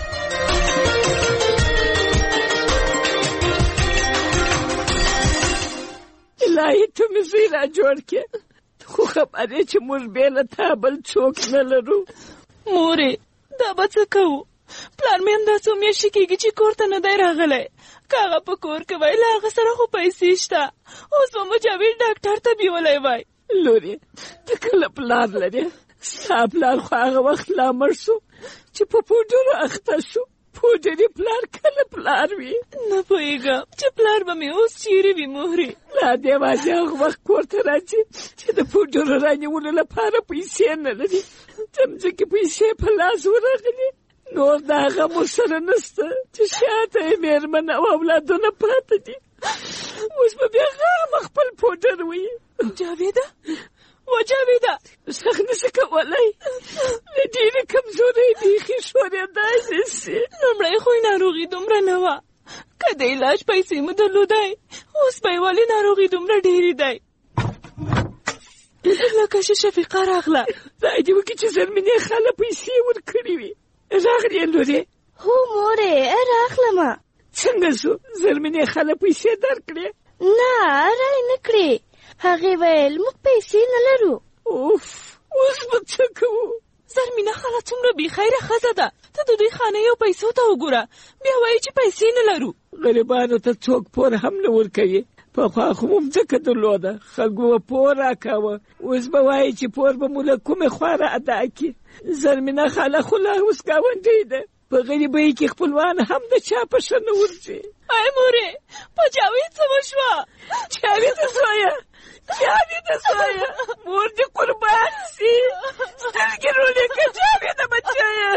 الهي ته مې زوی را جوړ کړې، خو خبر یې چې موږ بې له تا بل څوک نه لرو. مورې، دا به څه کوو؟ پلار مې همدا څو میاشتې کېږي چې کور ته نه دی راغلی. که هغه په کور کې وای، له هغه سره خو پیسې شته، اوس به مو جاوید ډاکټر ته بیولی وای. لورې، ته کله پلار لرې؟ ستا پلار خو هغه وخت لا مړ شو چې په پوډرو اخته شو. پوډري پلار کله پلار وي؟ نه پوهېږم چې پلار به مې اوس چیرې وي مورې. لا دې واجه هغه وخت کور ته راځي چې د پوډرو رانیولو لپاره پیسې نه لري. د مځکې پیسې په لاس ورغلي، نور د هغه مو سره نسته چې شاته یې مېرمن او اولادونه پاته دي. اوس به بیا غم خپل پوډر وي. جاویده، و جاویده، سخت نشي کولی، له ډېرې کمزورۍ بیخي ښورېدای نشي. لومړی خو یې ناروغي دومره نه وه، که د علاج پیسې مو درلودی، اوس به یې ولې ناروغي دومره ډېرې دی؟ لکه چې شفیقه راغله. خدای دې وکړي چې زرمینې خاله پیسې ورکړې وي. راغلې لورې؟ هو مورې، راغلمه. څنګه شو؟ زرمینې خاله پیسې درکړې؟ نه، رای نه کړې. هغې ویل موږ پیسې نه لرو. اوف، اوس به څه کوو؟ زرمینه خاله څومره بېخیره ښځه ده، ته د دوی خانې او پیسو ته وګوره، بیا وایي چې پیسې نه لرو. غریبانو ته څوک پور هم نه ورکوي. پخوا خو مو مځکه درلوده، خلکو به پور راکاوه، اوس به وایي چې پور به مو له کومې خوا را ادا کړي. زرمینه خاله خو لا اوس ګاونډۍ ده، په غریبۍ کې خپلوان هم د چا په ښه نه ورځي. ای مورې، په جاوید څه وشوه؟ جاویده زویه، جاویده زویه، مور دې قربان سي، سترګې رولې که جاویده بچیه.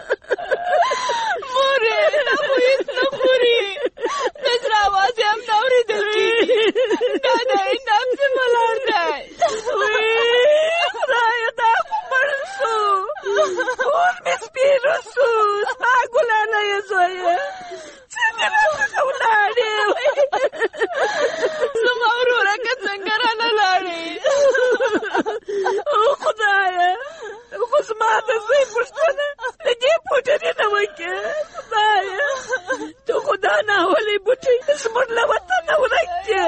مورې، دا خو هېڅ نه خوري، د زړه اواز یې هم نه اورېدل کېږي. دا د نبض یې ولاړ دی. خدایه، دا خو مړ شو، کور مې سپېره شو. ستا ګلانه یې زویه، څنګه راڅخه ولاړې؟ زما وروره که څنګه رانه لاړې؟ او خدایه، خو زما د زوی پوښتنه د دې پوډرې نه وکړه. خدایه، ته خو دا ناولې بوټی زموږ له وطنه ورک کړې.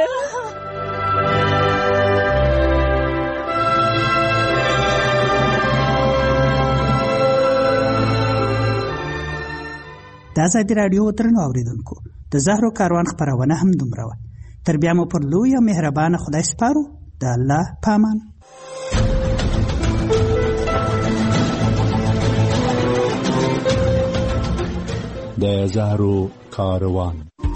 د ازادي راډیو درنو اوریدونکو، د زهرو کاروان خپرونه هم دومره وه. تر بیا مو پر لوی او مهربانه خدای سپارو. د الله پامان. د زهرو کاروان.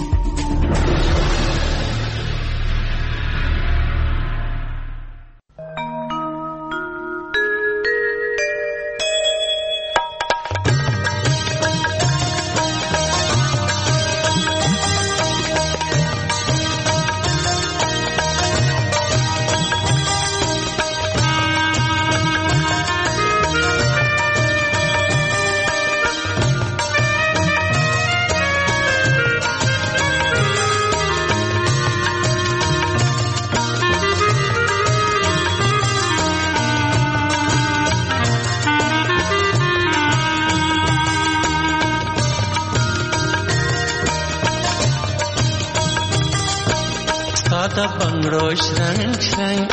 Sada bangro shrang shrang,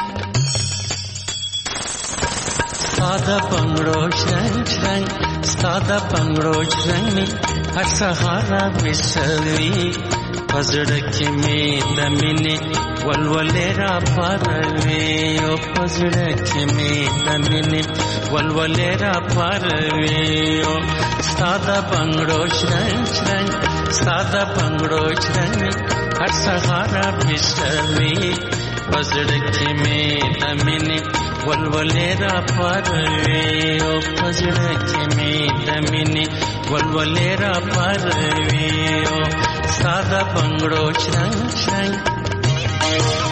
sada bangro shrang shrang, sada bangro shrang me har sahara visavi, pazdak me damine walwalera parve, o pazdak me damine walwalera parve, o sada bangro shrang shrang, sada bangro shrang me har sahara visavi, pazdak me damine walwalera parve, o pazdak me damine walwalera parve, o sada bangro shrang shrang.